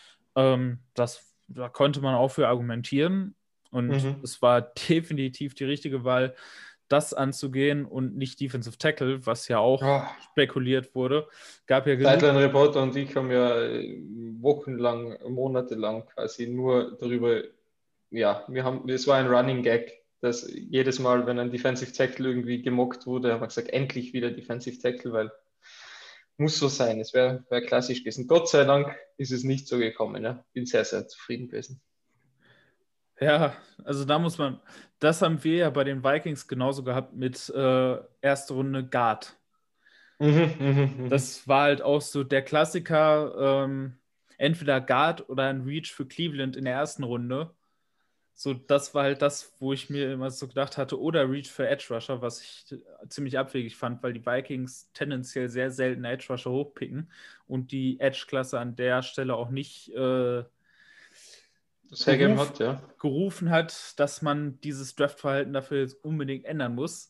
Da konnte man auch für argumentieren. Und es war definitiv die richtige Wahl, das anzugehen und nicht Defensive Tackle, was ja auch spekuliert wurde. Gab ja genug. Sideline Reporter und ich haben ja wochenlang, monatelang quasi nur darüber, es war ein Running Gag, dass jedes Mal, wenn ein Defensive Tackle irgendwie gemockt wurde, haben wir gesagt, endlich wieder Defensive Tackle, weil muss so sein. Es wäre klassisch gewesen. Gott sei Dank ist es nicht so gekommen. Ja? Bin sehr, sehr zufrieden gewesen. Ja, also da muss man, das haben wir ja bei den Vikings genauso gehabt mit erste Runde Guard. Das war halt auch so der Klassiker, entweder Guard oder ein Reach für Cleveland in der ersten Runde. So, das war halt das, wo ich mir immer so gedacht hatte, oder Reach für Edge Rusher, was ich ziemlich abwegig fand, weil die Vikings tendenziell sehr selten Edge Rusher hochpicken und die Edge-Klasse an der Stelle auch nicht das hergeben hat, ja. gerufen hat, dass man dieses Draftverhalten dafür jetzt unbedingt ändern muss.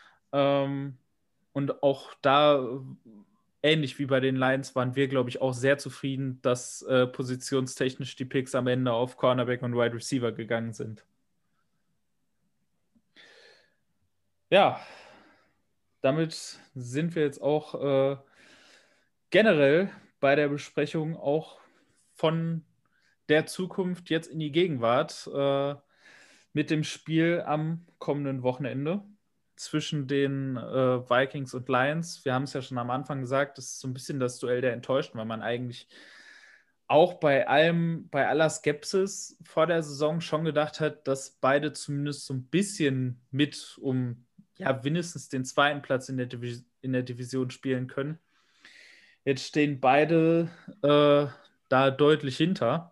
Und auch da, ähnlich wie bei den Lions, waren wir, glaube ich, auch sehr zufrieden, dass positionstechnisch die Picks am Ende auf Cornerback und Wide Receiver gegangen sind. Ja, damit sind wir jetzt auch generell bei der Besprechung auch von der Zukunft jetzt in die Gegenwart mit dem Spiel am kommenden Wochenende zwischen den Vikings und Lions. Wir haben es ja schon am Anfang gesagt, das ist so ein bisschen das Duell der Enttäuschten, weil man eigentlich auch bei aller Skepsis vor der Saison schon gedacht hat, dass beide zumindest so ein bisschen mit um ja mindestens den zweiten Platz in der Division spielen können. Jetzt stehen beide da deutlich hinter.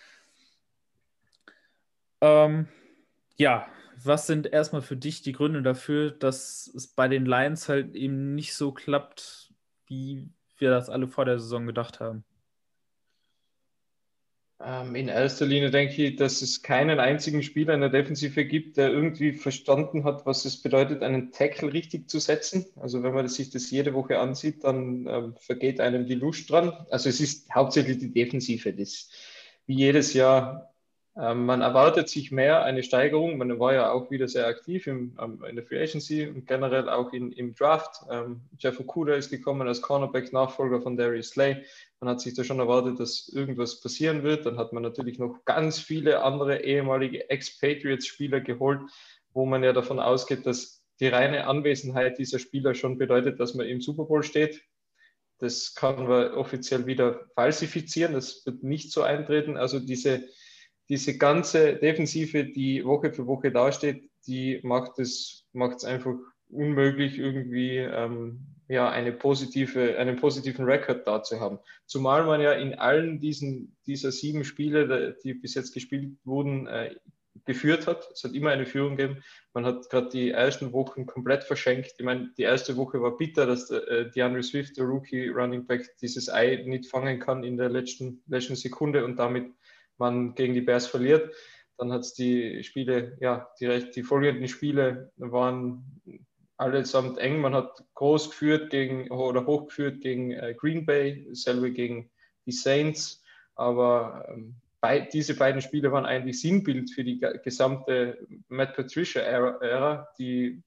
Ja, was sind erstmal für dich die Gründe dafür, dass es bei den Lions halt eben nicht so klappt, wie wir das alle vor der Saison gedacht haben? In erster Linie denke ich, dass es keinen einzigen Spieler in der Defensive gibt, der irgendwie verstanden hat, was es bedeutet, einen Tackle richtig zu setzen. Also wenn man sich das jede Woche ansieht, dann vergeht einem die Lust dran. Also es ist hauptsächlich die Defensive, das wie jedes Jahr. Man erwartet sich mehr eine Steigerung. Man war ja auch wieder sehr aktiv in der Free Agency und generell auch im Draft. Jeff Okudah ist gekommen als Cornerback-Nachfolger von Darius Slay. Man hat sich da schon erwartet, dass irgendwas passieren wird. Dann hat man natürlich noch ganz viele andere ehemalige Ex-Patriots-Spieler geholt, wo man ja davon ausgeht, dass die reine Anwesenheit dieser Spieler schon bedeutet, dass man im Super Bowl steht. Das kann man offiziell wieder falsifizieren. Das wird nicht so eintreten. Also diese ganze Defensive, die Woche für Woche dasteht, die macht es einfach unmöglich, irgendwie einen positiven Rekord da zu haben. Zumal man ja in allen dieser 7 Spiele, die bis jetzt gespielt wurden, geführt hat. Es hat immer eine Führung gegeben. Man hat gerade die ersten Wochen komplett verschenkt. Ich meine, die erste Woche war bitter, dass DeAndre Swift, der Rookie Running Back, dieses Ei nicht fangen kann in der letzten Sekunde und damit man gegen die Bears verliert. Dann hat es die Spiele, ja, die folgenden Spiele waren allesamt eng. Man hat groß geführt hochgeführt gegen Green Bay, selber gegen die Saints. Aber diese beiden Spiele waren eigentlich Sinnbild für die gesamte Matt Patricia-Ära, die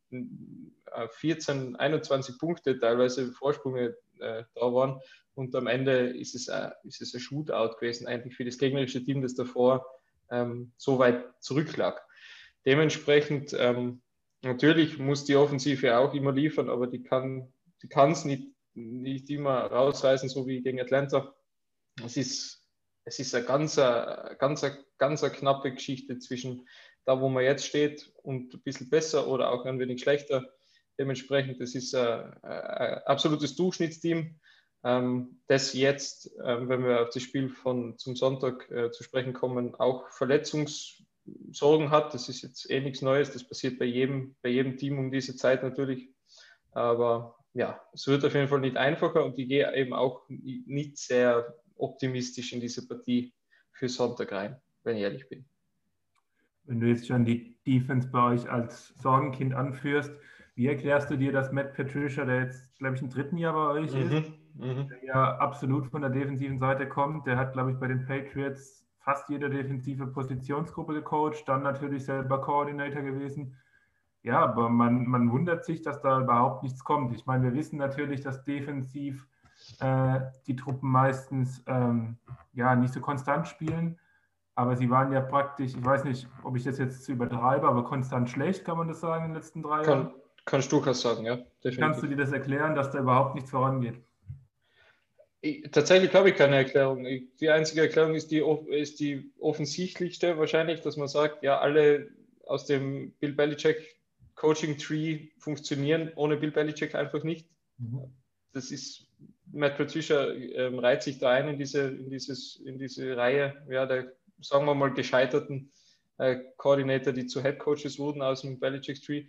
14, 21 Punkte teilweise Vorsprünge da waren. Und am Ende ist es ein Shootout gewesen, eigentlich für das gegnerische Team, das davor so weit zurücklag. Dementsprechend, natürlich muss die Offensive auch immer liefern, aber die kann es nicht immer rausreißen, so wie gegen Atlanta. Es ist eine ganz knappe Geschichte zwischen da, wo man jetzt steht und ein bisschen besser oder auch ein wenig schlechter. Dementsprechend, das ist ein absolutes Durchschnittsteam. Das jetzt, wenn wir auf das Spiel zum Sonntag zu sprechen kommen, auch Verletzungssorgen hat. Das ist jetzt nichts Neues. Das passiert bei jedem Team um diese Zeit natürlich. Aber ja, es wird auf jeden Fall nicht einfacher und ich gehe eben auch nicht sehr optimistisch in diese Partie für Sonntag rein, wenn ich ehrlich bin. Wenn du jetzt schon die Defense bei euch als Sorgenkind anführst, wie erklärst du dir, dass Matt Patricia, der jetzt, glaube ich, im 3. Jahr bei euch ist, der ja absolut von der defensiven Seite kommt, der hat, glaube ich, bei den Patriots fast jede defensive Positionsgruppe gecoacht, dann natürlich selber Coordinator gewesen. Ja, aber man wundert sich, dass da überhaupt nichts kommt. Ich meine, wir wissen natürlich, dass defensiv die Truppen meistens nicht so konstant spielen, aber sie waren ja praktisch, ich weiß nicht, ob ich das jetzt übertreibe, aber konstant schlecht, kann man das sagen, in den letzten 3 Jahren? Kannst du das sagen, ja, definitiv. Kannst du dir das erklären, dass da überhaupt nichts vorangeht? Tatsächlich habe ich keine Erklärung. Die einzige Erklärung ist die offensichtlichste wahrscheinlich, dass man sagt, ja, alle aus dem Bill Belichick Coaching Tree funktionieren ohne Bill Belichick einfach nicht. Das ist, Matt Patricia reiht sich da ein in diese Reihe, ja, der, sagen wir mal, gescheiterten Koordinator, die zu Head Coaches wurden aus dem Belichick Tree.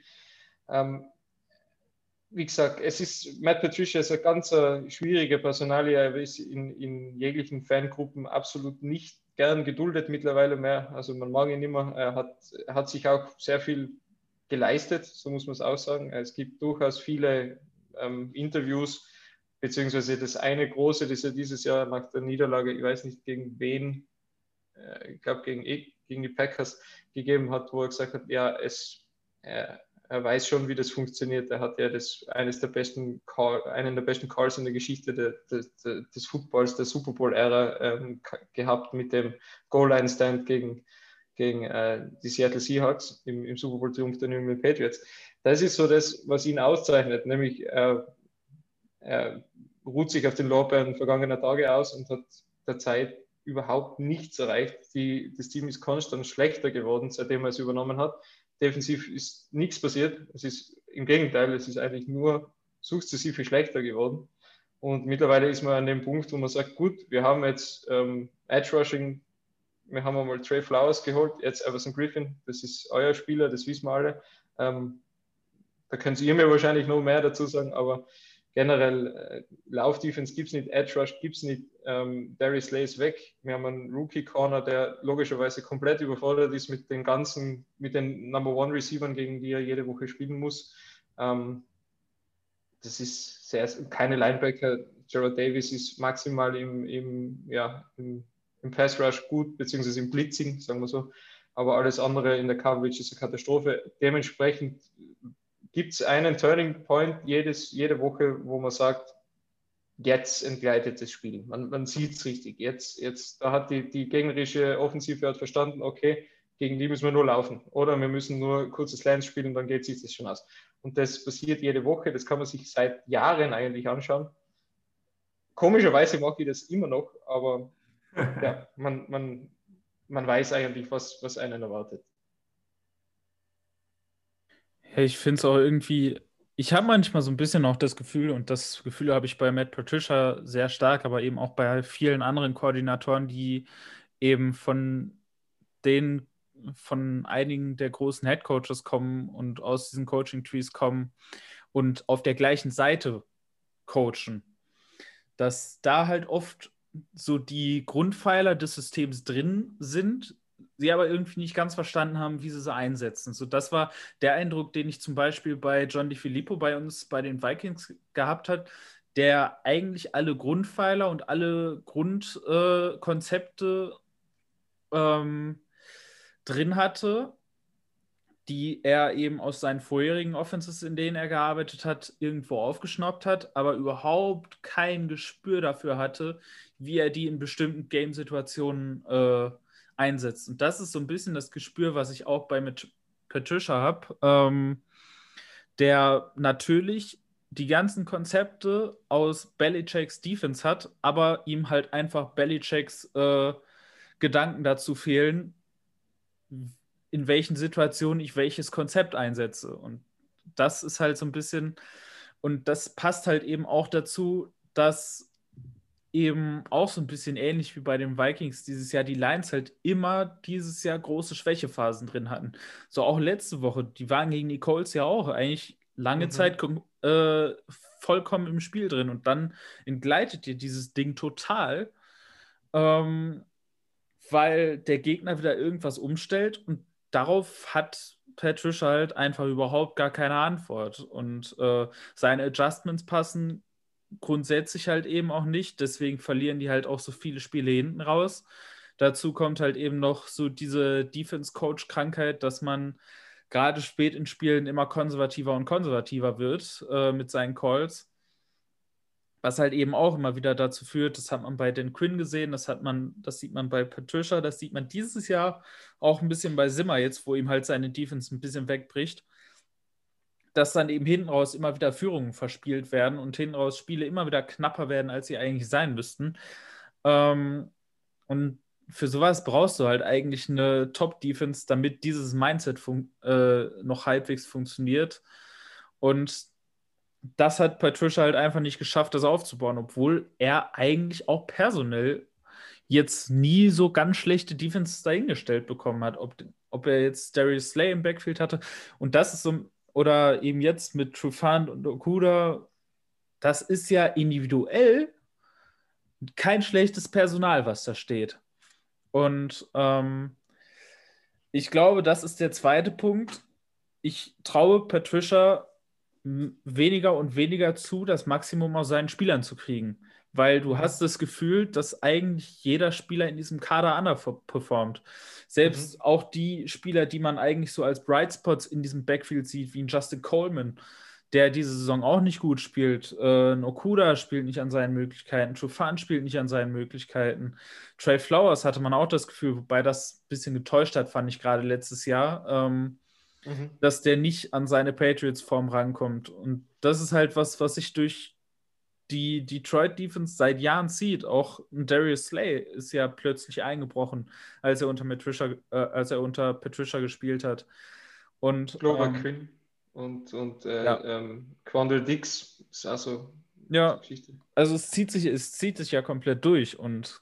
Wie gesagt, Matt Patricia ist eine ganz schwierige Personalie. Er ist in jeglichen Fangruppen absolut nicht gern geduldet mittlerweile mehr. Also man mag ihn immer. Er hat sich auch sehr viel geleistet, so muss man es auch sagen. Es gibt durchaus viele Interviews, beziehungsweise das eine große, das er dieses Jahr nach der Niederlage, ich weiß nicht gegen wen, ich glaube gegen die Packers gegeben hat, wo er gesagt hat, ja, er weiß schon, wie das funktioniert. Er hat ja einen der besten Calls in der Geschichte des Footballs, der Super Bowl-Ära gehabt mit dem Goal-Line-Stand gegen die Seattle Seahawks im Super Bowl-Triumph der New England Patriots. Das ist so das, was ihn auszeichnet, nämlich er ruht sich auf den Lorbeeren vergangener Tage aus und hat derzeit überhaupt nichts erreicht. Das Team ist konstant schlechter geworden, seitdem er es übernommen hat. Defensiv ist nichts passiert. Es ist im Gegenteil, es ist eigentlich nur sukzessive schlechter geworden. Und mittlerweile ist man an dem Punkt, wo man sagt, gut, wir haben jetzt Edge Rushing, wir haben einmal Trey Flowers geholt, jetzt Everson Griffin, das ist euer Spieler, das wissen wir alle. Da können Sie mir wahrscheinlich noch mehr dazu sagen, aber generell Lauf-Defense gibt es nicht, Edge Rush gibt es nicht, Darius Slay ist weg. Wir haben einen Rookie-Corner, der logischerweise komplett überfordert ist mit den Number-One-Receivern, gegen die er jede Woche spielen muss. Das ist keine Linebacker. Gerard Davis ist maximal im Pass-Rush gut, beziehungsweise im Blitzing, sagen wir so. Aber alles andere in der Coverage ist eine Katastrophe. Dementsprechend gibt es einen Turning Point jede Woche, wo man sagt, jetzt entgleitet das Spiel. Man sieht es richtig. Jetzt, da hat die gegnerische Offensive hat verstanden, okay, gegen die müssen wir nur laufen. Oder wir müssen nur kurzes Slants spielen, dann geht sich das schon aus. Und das passiert jede Woche. Das kann man sich seit Jahren eigentlich anschauen. Komischerweise mag ich das immer noch, aber ja, man weiß eigentlich, was einen erwartet. Ja, ich finde es auch irgendwie, ich habe manchmal so ein bisschen auch das Gefühl, und das Gefühl habe ich bei Matt Patricia sehr stark, aber eben auch bei vielen anderen Koordinatoren, die eben von einigen der großen Headcoaches kommen und aus diesen Coaching-Trees kommen und auf der gleichen Seite coachen, dass da halt oft so die Grundpfeiler des Systems drin sind, sie aber irgendwie nicht ganz verstanden haben, wie sie einsetzen. So, das war der Eindruck, den ich zum Beispiel bei John DeFilippo bei uns bei den Vikings gehabt hat, der eigentlich alle Grundpfeiler und alle Grundkonzepte drin hatte, die er eben aus seinen vorherigen Offenses, in denen er gearbeitet hat, irgendwo aufgeschnappt hat, aber überhaupt kein Gespür dafür hatte, wie er die in bestimmten Game-Situationen einsetzt. Und das ist so ein bisschen das Gespür, was ich auch bei Patricia habe, der natürlich die ganzen Konzepte aus Belichicks Defense hat, aber ihm halt einfach Belichicks Gedanken dazu fehlen, in welchen Situationen ich welches Konzept einsetze. Und das ist halt so ein bisschen, und das passt halt eben auch dazu, dass eben auch so ein bisschen ähnlich wie bei den Vikings dieses Jahr die Lions halt immer dieses Jahr große Schwächephasen drin hatten. So auch letzte Woche, die waren gegen die Colts ja auch eigentlich lange Zeit vollkommen im Spiel drin und dann entgleitet dir dieses Ding total, weil der Gegner wieder irgendwas umstellt und darauf hat Patricia halt einfach überhaupt gar keine Antwort. Und seine Adjustments passen grundsätzlich halt eben auch nicht. Deswegen verlieren die halt auch so viele Spiele hinten raus. Dazu kommt halt eben noch so diese Defense-Coach-Krankheit, dass man gerade spät in Spielen immer konservativer und konservativer wird mit seinen Calls. Was halt eben auch immer wieder dazu führt, das hat man bei Dan Quinn gesehen, das sieht man bei Patricia, das sieht man dieses Jahr auch ein bisschen bei Zimmer jetzt, wo ihm halt seine Defense ein bisschen wegbricht, dass dann eben hinten raus immer wieder Führungen verspielt werden und hinten raus Spiele immer wieder knapper werden, als sie eigentlich sein müssten. Und für sowas brauchst du halt eigentlich eine Top-Defense, damit dieses Mindset noch halbwegs funktioniert. Und das hat Patricia halt einfach nicht geschafft, das aufzubauen, obwohl er eigentlich auch personell jetzt nie so ganz schlechte Defenses dahingestellt bekommen hat. Ob er jetzt Darius Slay im Backfield hatte. Und das ist so, oder eben jetzt mit Trufant und Okuda, das ist ja individuell kein schlechtes Personal, was da steht. Und ich glaube, das ist der zweite Punkt. Ich traue Patricia weniger und weniger zu, das Maximum aus seinen Spielern zu kriegen. Weil du hast das Gefühl, dass eigentlich jeder Spieler in diesem Kader underperformt. Selbst auch die Spieler, die man eigentlich so als Bright Spots in diesem Backfield sieht, wie ein Justin Coleman, der diese Saison auch nicht gut spielt. Ein Okuda spielt nicht an seinen Möglichkeiten. Trufant spielt nicht an seinen Möglichkeiten. Trey Flowers hatte man auch das Gefühl, wobei das ein bisschen getäuscht hat, fand ich gerade letztes Jahr, dass der nicht an seine Patriots-Form rankommt. Und das ist halt was sich durch die Detroit-Defense seit Jahren zieht. Auch ein Darius Slay ist ja plötzlich eingebrochen, als er unter Patricia gespielt hat. Und Glover Quinn und Quandre Diggs ist also ja, Geschichte. Also es zieht sich ja komplett durch und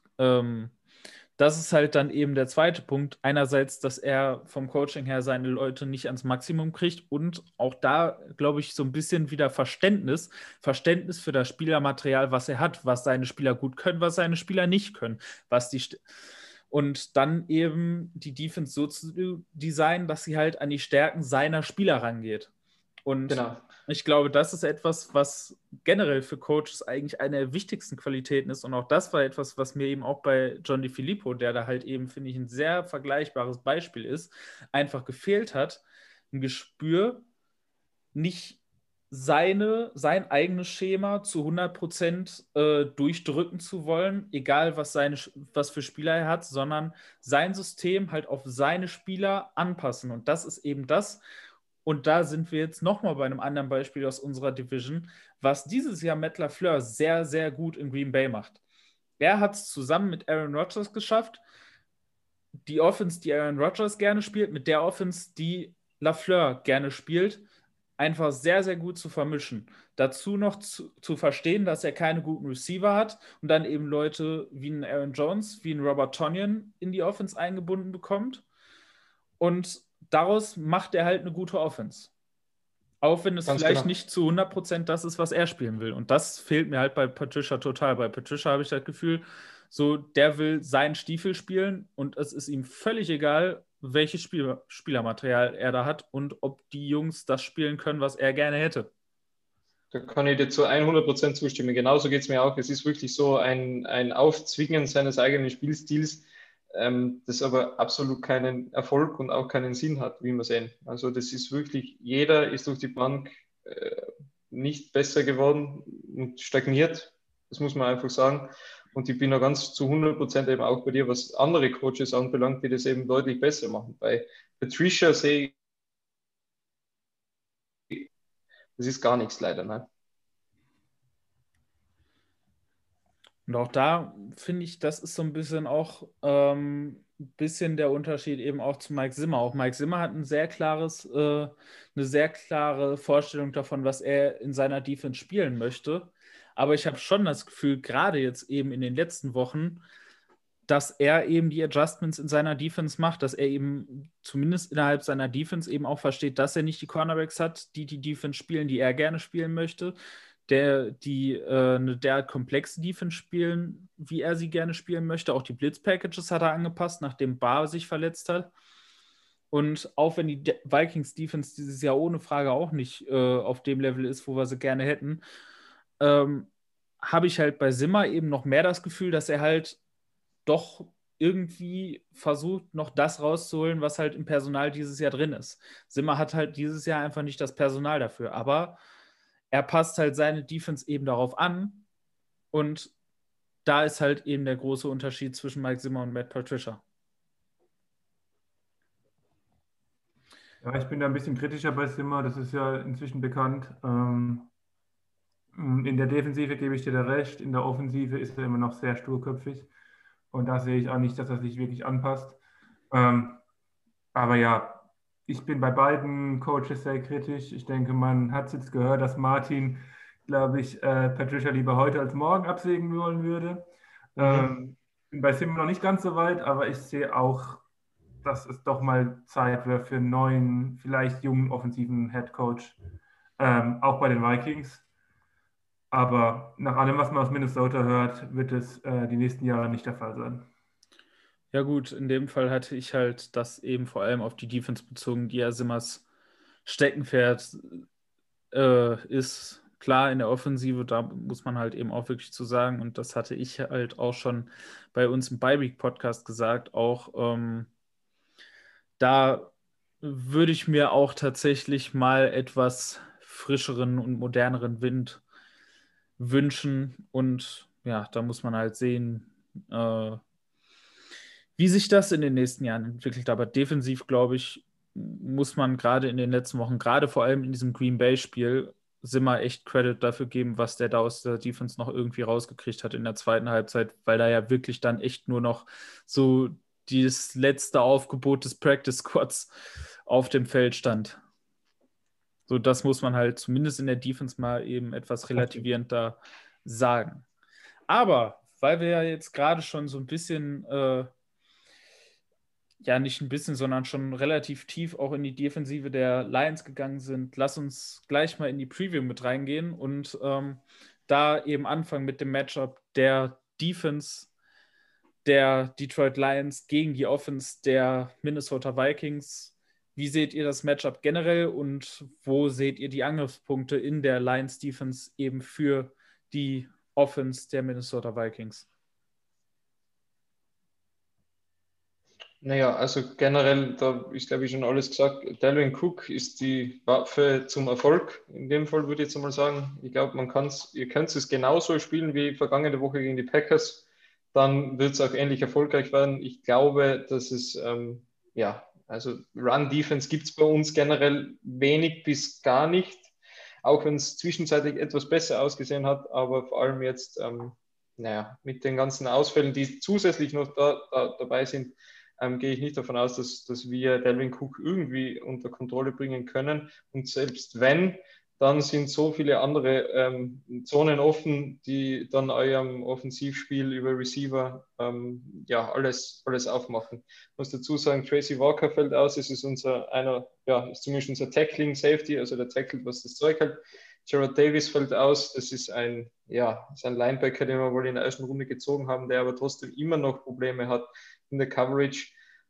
das ist halt dann eben der zweite Punkt. Einerseits, dass er vom Coaching her seine Leute nicht ans Maximum kriegt und auch da, glaube ich, so ein bisschen wieder Verständnis für das Spielermaterial, was er hat, was seine Spieler gut können, was seine Spieler nicht können, und dann eben die Defense so zu designen, dass sie halt an die Stärken seiner Spieler rangeht. Und ich glaube, das ist etwas, was generell für Coaches eigentlich eine der wichtigsten Qualitäten ist. Und auch das war etwas, was mir eben auch bei John DeFilippo, der da halt eben, finde ich, ein sehr vergleichbares Beispiel ist, einfach gefehlt hat. Ein Gespür, nicht sein eigenes Schema zu 100% durchdrücken zu wollen, egal was für Spieler er hat, sondern sein System halt auf seine Spieler anpassen. Und das ist eben das. Und da sind wir jetzt nochmal bei einem anderen Beispiel aus unserer Division, was dieses Jahr Matt LaFleur sehr, sehr gut in Green Bay macht. Er hat es zusammen mit Aaron Rodgers geschafft, die Offense, die Aaron Rodgers gerne spielt, mit der Offense, die LaFleur gerne spielt, einfach sehr, sehr gut zu vermischen. Dazu noch zu verstehen, dass er keine guten Receiver hat und dann eben Leute wie ein Aaron Jones, wie ein Robert Tonyan in die Offense eingebunden bekommt. Und daraus macht er halt eine gute Offense. Auch wenn es vielleicht nicht zu 100% das ist, was er spielen will. Und das fehlt mir halt bei Patricia total. Bei Patricia habe ich das Gefühl, so, der will seinen Stiefel spielen und es ist ihm völlig egal, welches Spielermaterial er da hat und ob die Jungs das spielen können, was er gerne hätte. Da kann ich dir zu 100% zustimmen. Genauso geht es mir auch. Es ist wirklich so ein Aufzwingen seines eigenen Spielstils, das aber absolut keinen Erfolg und auch keinen Sinn hat, wie wir sehen. Also das ist wirklich, jeder ist durch die Bank nicht besser geworden und stagniert. Das muss man einfach sagen. Und ich bin da ganz zu 100% eben auch bei dir, was andere Coaches anbelangt, die das eben deutlich besser machen. Bei Patricia sehe ich, das ist gar nichts leider, ne? Und auch da finde ich, das ist so ein bisschen auch bisschen der Unterschied eben auch zu Mike Zimmer. Auch Mike Zimmer hat eine sehr klare Vorstellung davon, was er in seiner Defense spielen möchte. Aber ich habe schon das Gefühl, gerade jetzt eben in den letzten Wochen, dass er eben die Adjustments in seiner Defense macht, dass er eben zumindest innerhalb seiner Defense eben auch versteht, dass er nicht die Cornerbacks hat, die Defense spielen, die er gerne spielen möchte, eine derart komplexe Defense spielen, wie er sie gerne spielen möchte. Auch die Blitz-Packages hat er angepasst, nachdem Barr sich verletzt hat. Und auch wenn die Vikings-Defense dieses Jahr ohne Frage auch nicht auf dem Level ist, wo wir sie gerne hätten, habe ich halt bei Zimmer eben noch mehr das Gefühl, dass er halt doch irgendwie versucht, noch das rauszuholen, was halt im Personal dieses Jahr drin ist. Zimmer hat halt dieses Jahr einfach nicht das Personal dafür, aber er passt halt seine Defense eben darauf an und da ist halt eben der große Unterschied zwischen Mike Zimmer und Matt Patricia. Ja, ich bin da ein bisschen kritischer bei Zimmer, das ist ja inzwischen bekannt. In der Defensive gebe ich dir da recht, in der Offensive ist er immer noch sehr sturköpfig und da sehe ich auch nicht, dass er sich wirklich anpasst. Ähm, aber ja, ich bin bei beiden Coaches sehr kritisch. Ich denke, man hat es jetzt gehört, dass Martin, glaube ich, Patricia lieber heute als morgen absägen wollen würde. Mhm. Bin bei Sim noch nicht ganz so weit, aber ich sehe auch, dass es doch mal Zeit wäre für einen neuen, vielleicht jungen offensiven Headcoach, auch bei den Vikings. Aber nach allem, was man aus Minnesota hört, wird es die nächsten Jahre nicht der Fall sein. Ja gut, in dem Fall hatte ich halt das eben vor allem auf die Defense bezogen, die ja Simmers Steckenpferd ist. Klar, in der Offensive, da muss man halt eben auch wirklich zu sagen, und das hatte ich halt auch schon bei uns im Bye-Week-Podcast gesagt, auch da würde ich mir auch tatsächlich mal etwas frischeren und moderneren Wind wünschen. Und ja, da muss man halt sehen, wie sich das in den nächsten Jahren entwickelt. Aber defensiv, glaube ich, muss man gerade in den letzten Wochen, gerade vor allem in diesem Green Bay-Spiel, Simmer echt Credit dafür geben, was der da aus der Defense noch irgendwie rausgekriegt hat in der zweiten Halbzeit, weil da ja wirklich dann echt nur noch so dieses letzte Aufgebot des Practice Squads auf dem Feld stand. So, das muss man halt zumindest in der Defense mal eben etwas relativierend da sagen. Aber weil wir ja jetzt gerade schon so ein bisschen ja nicht ein bisschen, sondern schon relativ tief auch in die Defensive der Lions gegangen sind, lass uns gleich mal in die Preview mit reingehen und da eben anfangen mit dem Matchup der Defense der Detroit Lions gegen die Offense der Minnesota Vikings. Wie seht ihr das Matchup generell und wo seht ihr die Angriffspunkte in der Lions Defense eben für die Offense der Minnesota Vikings? Naja, also generell, da ist, glaube ich, schon alles gesagt. Dalvin Cook ist die Waffe zum Erfolg. In dem Fall würde ich jetzt einmal sagen, ich glaube, ihr könnt es genauso spielen wie vergangene Woche gegen die Packers. Dann wird es auch ähnlich erfolgreich werden. Ich glaube, dass es, ja, also Run-Defense gibt es bei uns generell wenig bis gar nicht. Auch wenn es zwischenzeitlich etwas besser ausgesehen hat, aber vor allem jetzt, naja, mit den ganzen Ausfällen, die zusätzlich noch dabei sind, gehe ich nicht davon aus, dass wir Dalvin Cook irgendwie unter Kontrolle bringen können. Und selbst wenn, dann sind so viele andere Zonen offen, die dann eurem Offensivspiel über Receiver ja, alles aufmachen. Ich muss dazu sagen, Tracy Walker fällt aus, es ist ist zumindest unser Tackling Safety, also der tackelt, was das Zeug hält. Gerard Davis fällt aus, das ist ein Linebacker, den wir wohl in der ersten Runde gezogen haben, der aber trotzdem immer noch Probleme hat in der Coverage.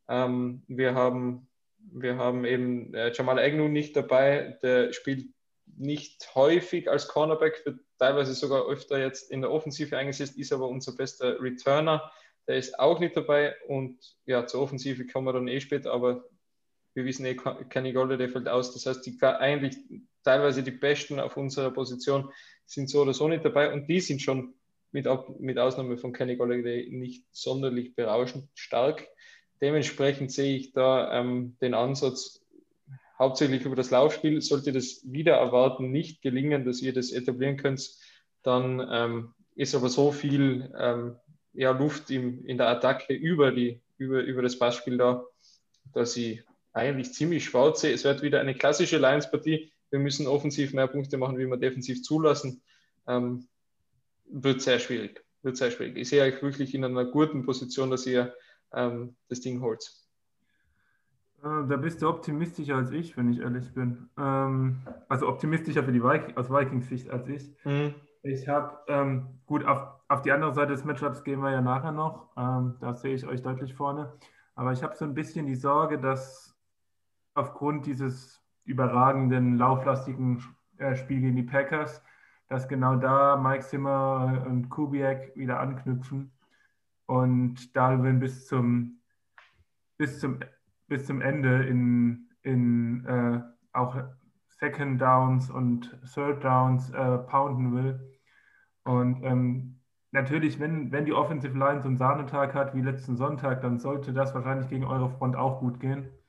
Wir haben eben Jamal Agnew nicht dabei, der spielt nicht häufig als Cornerback, wird teilweise sogar öfter jetzt in der Offensive eingesetzt, ist aber unser bester Returner, der ist auch nicht dabei und ja, zur Offensive kommen wir dann später, aber wir wissen Kenny Golladay fällt aus, das heißt, eigentlich teilweise die Besten auf unserer Position sind so oder so nicht dabei und die sind schon mit Ausnahme von Kenny Golladay nicht sonderlich berauschend stark. Dementsprechend sehe ich da den Ansatz hauptsächlich über das Laufspiel. Sollte das wieder erwarten nicht gelingen, dass ihr das etablieren könnt, dann ist aber so viel Luft in der Attacke über das Passspiel da, dass ich eigentlich ziemlich schwarz sehe. Es wird wieder eine klassische Lions-Partie. Wir müssen offensiv mehr Punkte machen, wie wir defensiv zulassen. Wird sehr schwierig. Ich sehe euch wirklich in einer guten Position, dass ihr das Ding holt. Da bist du optimistischer als ich, wenn ich ehrlich bin. Also optimistischer für die aus Vikings Sicht als ich. Mhm. Ich habe, gut, auf die andere Seite des Matchups gehen wir ja nachher noch. Da sehe ich euch deutlich vorne. Aber ich habe so ein bisschen die Sorge, dass aufgrund dieses überragenden, lauflastigen Spiel gegen die Packers, dass genau da Mike Zimmer und Kubiak wieder anknüpfen und Dalvin bis zum Ende in auch Second Downs und Third Downs pounden will. Und natürlich, wenn die Offensive Line so einen Sahnetag hat wie letzten Sonntag, dann sollte das wahrscheinlich gegen eure Front auch gut gehen.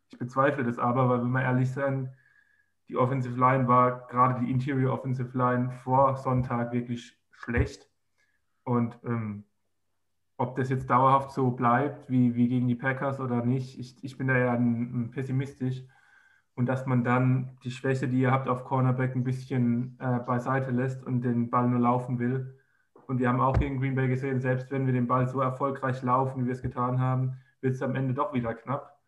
Ich bezweifle das aber, weil wenn wir ehrlich sein, die Offensive Line war, gerade die Interior Offensive Line vor Sonntag wirklich schlecht. Und ob das jetzt dauerhaft so bleibt, wie gegen die Packers oder nicht, ich bin da eher pessimistisch. Und dass man dann die Schwäche, die ihr habt auf Cornerback, ein bisschen beiseite lässt und den Ball nur laufen will. Und wir haben auch gegen Green Bay gesehen, selbst wenn wir den Ball so erfolgreich laufen, wie wir es getan haben, wird es am Ende doch wieder knapp.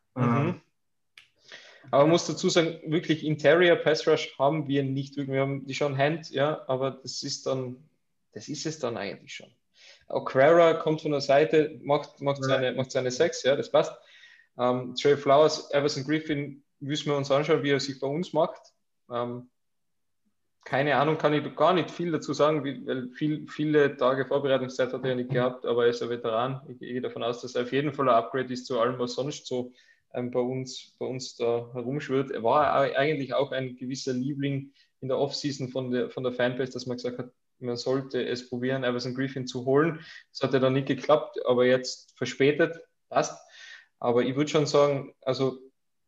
Aber man muss dazu sagen, wirklich Interior Pass Rush haben wir nicht. Wir haben die schon Hand, ja, aber das ist es dann eigentlich schon. O'Quara kommt von der Seite, macht seine 6, ja, das passt. Trey Flowers, Everson Griffin, müssen wir uns anschauen, wie er sich bei uns macht. Keine Ahnung, kann ich gar nicht viel dazu sagen, weil viele Tage Vorbereitungszeit hat er ja nicht gehabt, aber er ist ein Veteran. Ich gehe davon aus, dass er auf jeden Fall ein Upgrade ist zu allem, was sonst so bei uns da herumschwirrt. Er war eigentlich auch ein gewisser Liebling in der Offseason von der Fanbase, dass man gesagt hat, man sollte es probieren, Everson Griffin zu holen. Das hat ja dann nicht geklappt, aber jetzt verspätet, passt. Aber ich würde schon sagen, also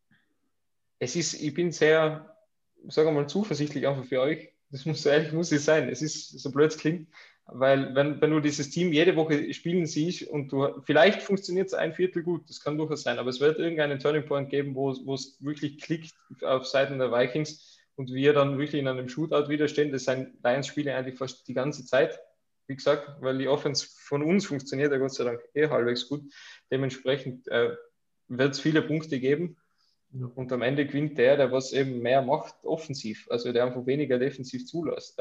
ich bin sehr, sagen wir mal, zuversichtlich einfach für euch. Das muss es sein. Es ist so blöd es klingt, weil wenn du dieses Team jede Woche spielen siehst und vielleicht funktioniert es ein Viertel gut, das kann durchaus sein, aber es wird irgendeinen Turning Point geben, wo es wirklich klickt auf Seiten der Vikings und wir dann wirklich in einem Shootout widerstehen. Das sind Lions-Spiele eigentlich fast die ganze Zeit, wie gesagt, weil die Offense von uns funktioniert ja Gott sei Dank halbwegs gut. Dementsprechend wird es viele Punkte geben. Und am Ende gewinnt der was eben mehr macht, offensiv. Also der einfach weniger defensiv zulässt.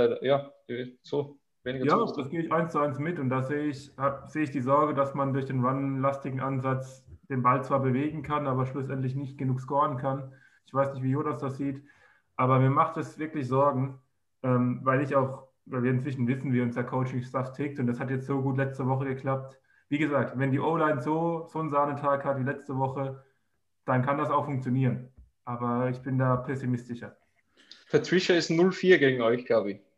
Weniger zulässt. Das gehe ich 1:1 mit. Und da sehe ich die Sorge, dass man durch den run-lastigen Ansatz den Ball zwar bewegen kann, aber schlussendlich nicht genug scoren kann. Ich weiß nicht, wie Jonas das sieht, aber mir macht es wirklich Sorgen, weil wir inzwischen wissen, wie unser Coaching-Staff tickt. Und das hat jetzt so gut letzte Woche geklappt. Wie gesagt, wenn die O-Line so einen Sahnetag hat wie letzte Woche, dann kann das auch funktionieren. Aber ich bin da pessimistischer. Patricia ist 0-4 gegen euch, glaube ich.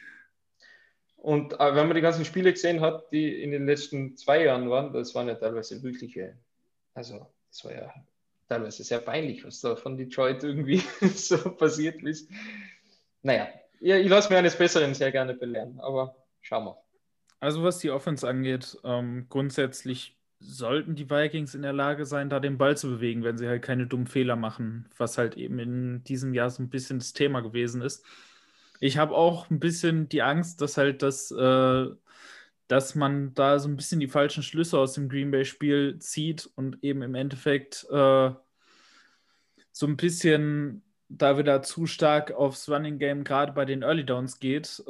Und wenn man die ganzen Spiele gesehen hat, die in den letzten 2 Jahren waren, das waren ja teilweise wirkliche, also das war ja teilweise sehr peinlich, was da von Detroit irgendwie so passiert ist. Naja, ich lasse mir eines Besseren sehr gerne belehren, aber schauen wir. Also was die Offense angeht, grundsätzlich sollten die Vikings in der Lage sein, da den Ball zu bewegen, wenn sie halt keine dummen Fehler machen, was halt eben in diesem Jahr so ein bisschen das Thema gewesen ist. Ich habe auch ein bisschen die Angst, dass halt dass man da so ein bisschen die falschen Schlüsse aus dem Green Bay-Spiel zieht und eben im Endeffekt so ein bisschen da wieder zu stark aufs Running Game gerade bei den Early Downs geht,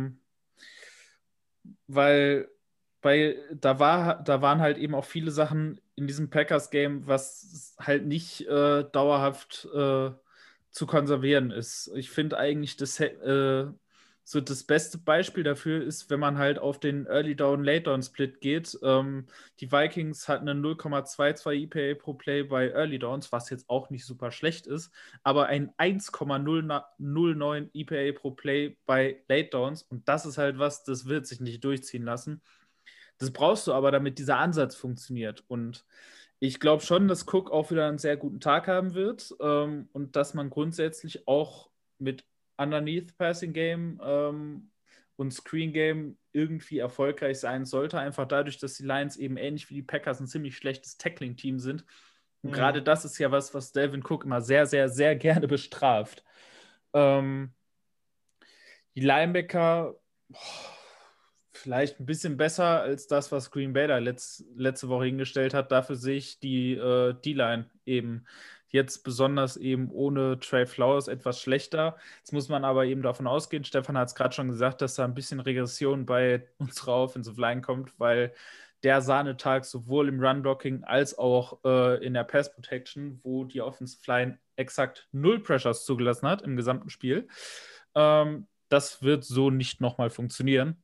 weil da waren halt eben auch viele Sachen in diesem Packers-Game, was halt nicht dauerhaft zu konservieren ist. Ich finde eigentlich, so das beste Beispiel dafür ist, wenn man halt auf den Early Down, Late Down Split geht. Die Vikings hatten eine 0,22 EPA pro Play bei Early Downs, was jetzt auch nicht super schlecht ist, aber ein 1,09 EPA pro Play bei Late Downs, und das ist halt was, das wird sich nicht durchziehen lassen. Das brauchst du aber, damit dieser Ansatz funktioniert. Und ich glaube schon, dass Cook auch wieder einen sehr guten Tag haben wird und dass man grundsätzlich auch mit Underneath Passing Game und Screen Game irgendwie erfolgreich sein sollte. Einfach dadurch, dass die Lions eben ähnlich wie die Packers ein ziemlich schlechtes Tackling-Team sind. Und gerade das ist ja was Dalvin Cook immer sehr, sehr, sehr gerne bestraft. Die Linebacker vielleicht ein bisschen besser als das, was Green Bay da letzte Woche hingestellt hat. Dafür sehe ich die D-Line eben jetzt besonders eben ohne Trey Flowers etwas schlechter. Jetzt muss man aber eben davon ausgehen, Stefan hat es gerade schon gesagt, dass da ein bisschen Regression bei unserer Offensive Line kommt, weil der Sahnetag sowohl im Run-Blocking als auch in der Pass-Protection, wo die Offensive Line exakt 0 Pressures zugelassen hat im gesamten Spiel. Das wird so nicht nochmal funktionieren.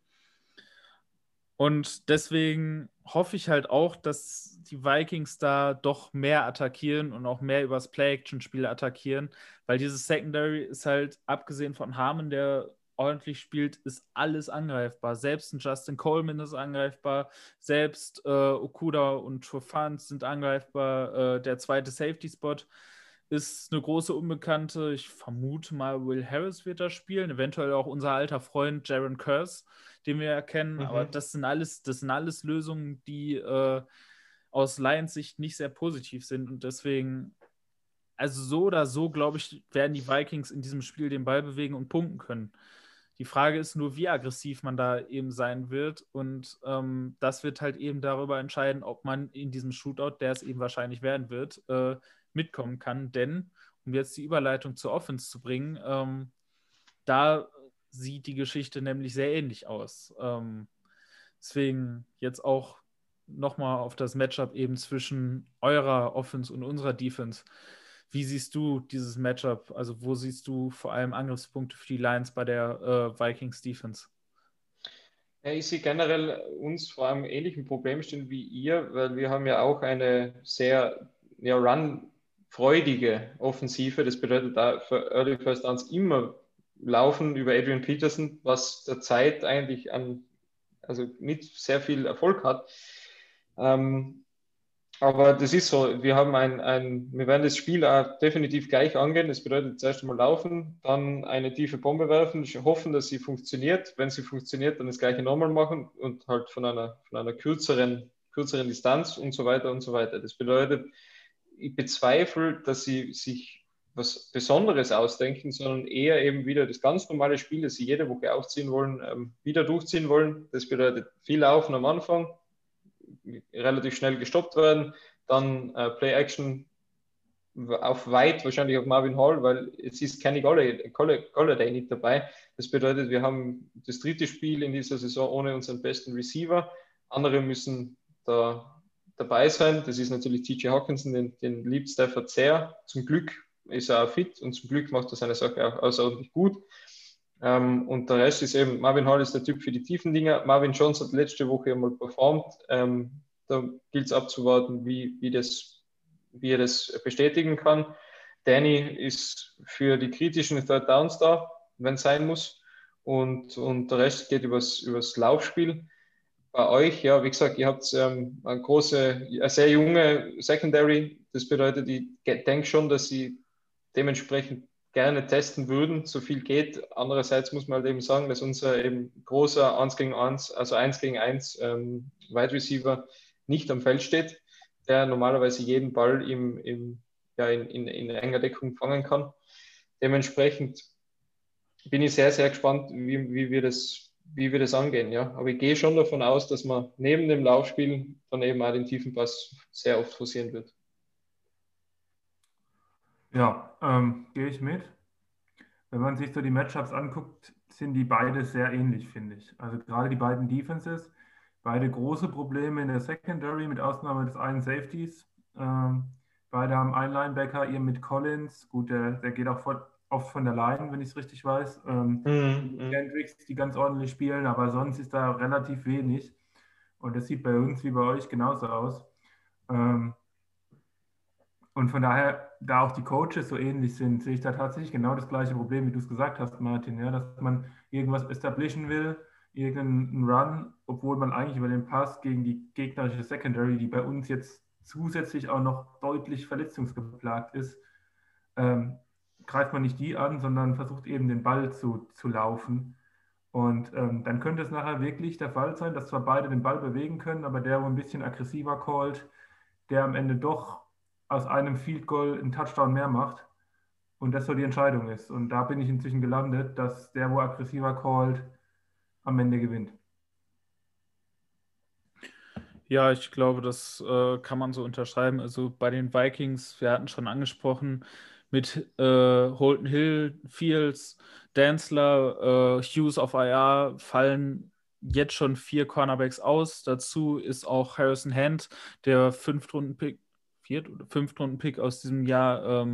Und deswegen hoffe ich halt auch, dass die Vikings da doch mehr attackieren und auch mehr übers Play-Action-Spiel attackieren, weil dieses Secondary ist halt, abgesehen von Harmon, der ordentlich spielt, ist alles angreifbar. Selbst ein Justin Coleman ist angreifbar, selbst Okuda und Trufant sind angreifbar. Der zweite Safety-Spot ist eine große Unbekannte. Ich vermute mal, Will Harris wird da spielen, eventuell auch unser alter Freund Jaron Kearse, den wir erkennen. Aber das sind alles Lösungen, die aus Lions Sicht nicht sehr positiv sind. Und deswegen, also so oder so, glaube ich, werden die Vikings in diesem Spiel den Ball bewegen und punkten können. Die Frage ist nur, wie aggressiv man da eben sein wird. Und das wird halt eben darüber entscheiden, ob man in diesem Shootout, der es eben wahrscheinlich werden wird, mitkommen kann. Denn, um jetzt die Überleitung zur Offense zu bringen, da sieht die Geschichte nämlich sehr ähnlich aus. Deswegen jetzt auch nochmal auf das Matchup eben zwischen eurer Offense und unserer Defense. Wie siehst du dieses Matchup? Also wo siehst du vor allem Angriffspunkte für die Lions bei der Vikings Defense? Ja, ich sehe generell uns vor einem ähnlichen Problem stehen wie ihr, weil wir haben ja auch eine sehr run-freudige Offensive. Das bedeutet da für Early First Downs immer laufen über Adrian Peterson, was derzeit eigentlich also nicht sehr viel Erfolg hat. Aber das ist so, wir werden das Spiel auch definitiv gleich angehen. Das bedeutet zuerst einmal laufen, dann eine tiefe Bombe werfen, hoffen, dass sie funktioniert. Wenn sie funktioniert, dann das gleiche nochmal machen und halt von einer kürzeren Distanz und so weiter und so weiter. Das bedeutet, ich bezweifle, dass sie sich was Besonderes ausdenken, sondern eher eben wieder das ganz normale Spiel, das sie jede Woche aufziehen wollen, wieder durchziehen wollen. Das bedeutet viel Laufen am Anfang, relativ schnell gestoppt werden, dann Play-Action auf weit, wahrscheinlich auf Marvin Hall, weil jetzt ist Kenny Golladay nicht dabei. Das bedeutet, wir haben das dritte Spiel in dieser Saison ohne unseren besten Receiver. Andere müssen da dabei sein. Das ist natürlich TJ Hawkinson, den liebt Stafford sehr. Zum Glück ist er auch fit und zum Glück macht er seine Sache auch außerordentlich gut. Und der Rest ist eben, Marvin Hall ist der Typ für die tiefen Dinger. Marvin Jones hat letzte Woche einmal performt. Da gilt es abzuwarten, wie er das bestätigen kann. Danny ist für die kritischen Third Downs da, wenn es sein muss. Und der Rest geht übers Laufspiel. Bei euch, ja, wie gesagt, ihr habt eine sehr junge Secondary. Das bedeutet, ich denke schon, dass sie dementsprechend gerne testen würden, so viel geht. Andererseits muss man halt eben sagen, dass unser eben großer 1 gegen 1, also 1 gegen 1 Wide Receiver nicht am Feld steht, der normalerweise jeden Ball in enger Deckung fangen kann. Dementsprechend bin ich sehr, sehr gespannt, wie wir das angehen. Ja. Aber ich gehe schon davon aus, dass man neben dem Laufspiel dann eben auch den tiefen Pass sehr oft forcieren wird. Ja, gehe ich mit. Wenn man sich so die Matchups anguckt, sind die beide sehr ähnlich, finde ich. Also gerade die beiden Defenses, beide große Probleme in der Secondary, mit Ausnahme des einen Safeties. Beide haben einen Linebacker, ihr mit Collins. Gut, der geht auch oft von der Line, wenn ich es richtig weiß. Hendricks, die ganz ordentlich spielen, aber sonst ist da relativ wenig. Und das sieht bei uns wie bei euch genauso aus. Und von daher, da auch die Coaches so ähnlich sind, sehe ich da tatsächlich genau das gleiche Problem, wie du es gesagt hast, Martin, ja, dass man irgendwas establishen will, irgendeinen Run, obwohl man eigentlich über den Pass gegen die gegnerische Secondary, die bei uns jetzt zusätzlich auch noch deutlich verletzungsgeplagt ist, greift man nicht die an, sondern versucht eben den Ball zu laufen. Und dann könnte es nachher wirklich der Fall sein, dass zwar beide den Ball bewegen können, aber der, wo ein bisschen aggressiver callt, der am Ende doch aus einem Field Goal einen Touchdown mehr macht und das so die Entscheidung ist. Und da bin ich inzwischen gelandet, dass der, wo aggressiver callt, am Ende gewinnt. Ja, ich glaube, das kann man so unterschreiben. Also bei den Vikings, wir hatten schon angesprochen, mit Holton Hill, Fields, Dantzler, Hughes auf IR fallen jetzt schon 4 Cornerbacks aus. Dazu ist auch Harrison Hand, der Fünftrunden-Pick aus diesem Jahr,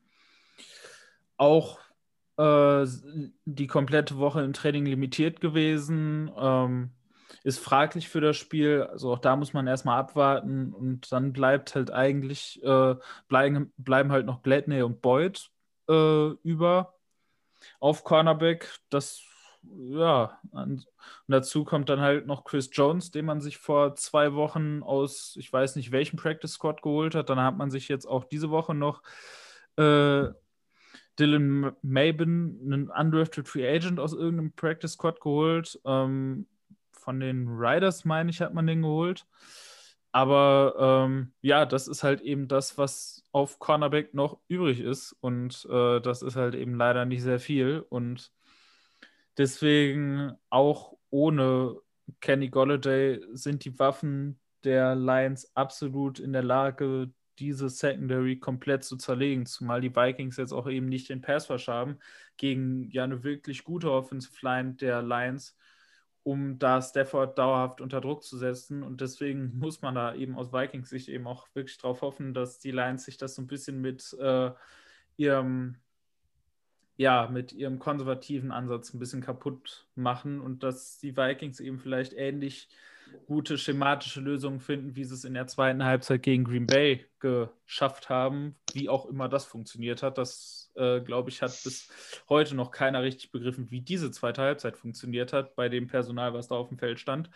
auch die komplette Woche im Training limitiert gewesen. Ist fraglich für das Spiel. Also auch da muss man erstmal abwarten und dann bleibt halt eigentlich, bleiben halt noch Gladney und Boyd über auf Cornerback. Das ja, und dazu kommt dann halt noch Chris Jones, den man sich vor 2 Wochen aus, ich weiß nicht welchem Practice Squad geholt hat. Dann hat man sich jetzt auch diese Woche noch Dylan Mabin, einen undrafted Free Agent aus irgendeinem Practice Squad geholt. Von den Riders, meine ich, hat man den geholt. Aber ja, das ist halt eben das, was auf Cornerback noch übrig ist. Und das ist halt eben leider nicht sehr viel. Und deswegen auch ohne Kenny Golladay sind die Waffen der Lions absolut in der Lage, diese Secondary komplett zu zerlegen, zumal die Vikings jetzt auch eben nicht den Pass-Rush haben gegen ja eine wirklich gute Offensive Line der Lions, um da Stafford dauerhaft unter Druck zu setzen. Und deswegen muss man da eben aus Vikings Sicht eben auch wirklich darauf hoffen, dass die Lions sich das so ein bisschen mit ihrem konservativen Ansatz ein bisschen kaputt machen und dass die Vikings eben vielleicht ähnlich gute schematische Lösungen finden, wie sie es in der zweiten Halbzeit gegen Green Bay geschafft haben, wie auch immer das funktioniert hat. Das, glaube ich, hat bis heute noch keiner richtig begriffen, wie diese zweite Halbzeit funktioniert hat, bei dem Personal, was da auf dem Feld stand.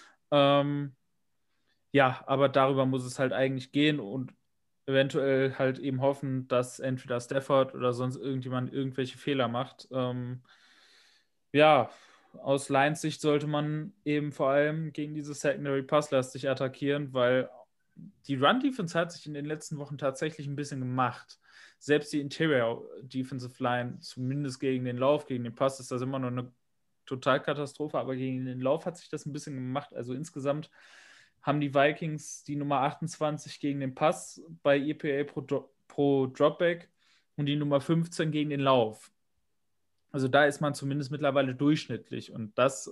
Ja, aber darüber muss es halt eigentlich gehen und eventuell halt eben hoffen, dass entweder Stafford oder sonst irgendjemand irgendwelche Fehler macht. Ja, aus Lions Sicht sollte man eben vor allem gegen diese Secondary passlastig attackieren, weil die Run-Defense hat sich in den letzten Wochen tatsächlich ein bisschen gemacht. Selbst die Interior Defensive Line, zumindest gegen den Lauf, gegen den Pass, ist das immer noch eine Totalkatastrophe, aber gegen den Lauf hat sich das ein bisschen gemacht. Also insgesamt haben die Vikings die Nummer 28 gegen den Pass bei EPA pro Dropback und die Nummer 15 gegen den Lauf. Also da ist man zumindest mittlerweile durchschnittlich. Und das,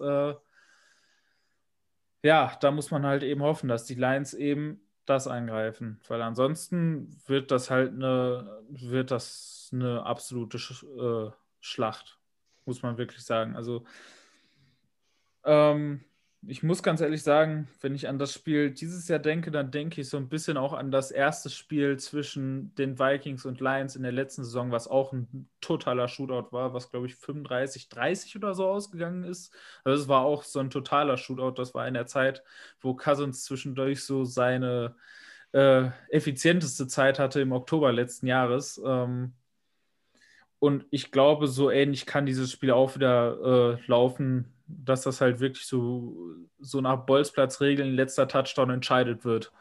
ja, da muss man halt eben hoffen, dass die Lions eben das eingreifen. Weil ansonsten wird das halt eine absolute Schlacht, muss man wirklich sagen. Also ich muss ganz ehrlich sagen, wenn ich an das Spiel dieses Jahr denke, dann denke ich so ein bisschen auch an das erste Spiel zwischen den Vikings und Lions in der letzten Saison, was auch ein totaler Shootout war, was, glaube ich, 35-30 oder so ausgegangen ist. Also es war auch so ein totaler Shootout. Das war in der Zeit, wo Cousins zwischendurch so seine effizienteste Zeit hatte im Oktober letzten Jahres. Und ich glaube, so ähnlich kann dieses Spiel auch wieder laufen, dass das halt wirklich so nach Bolzplatzregeln letzter Touchdown entscheidet wird.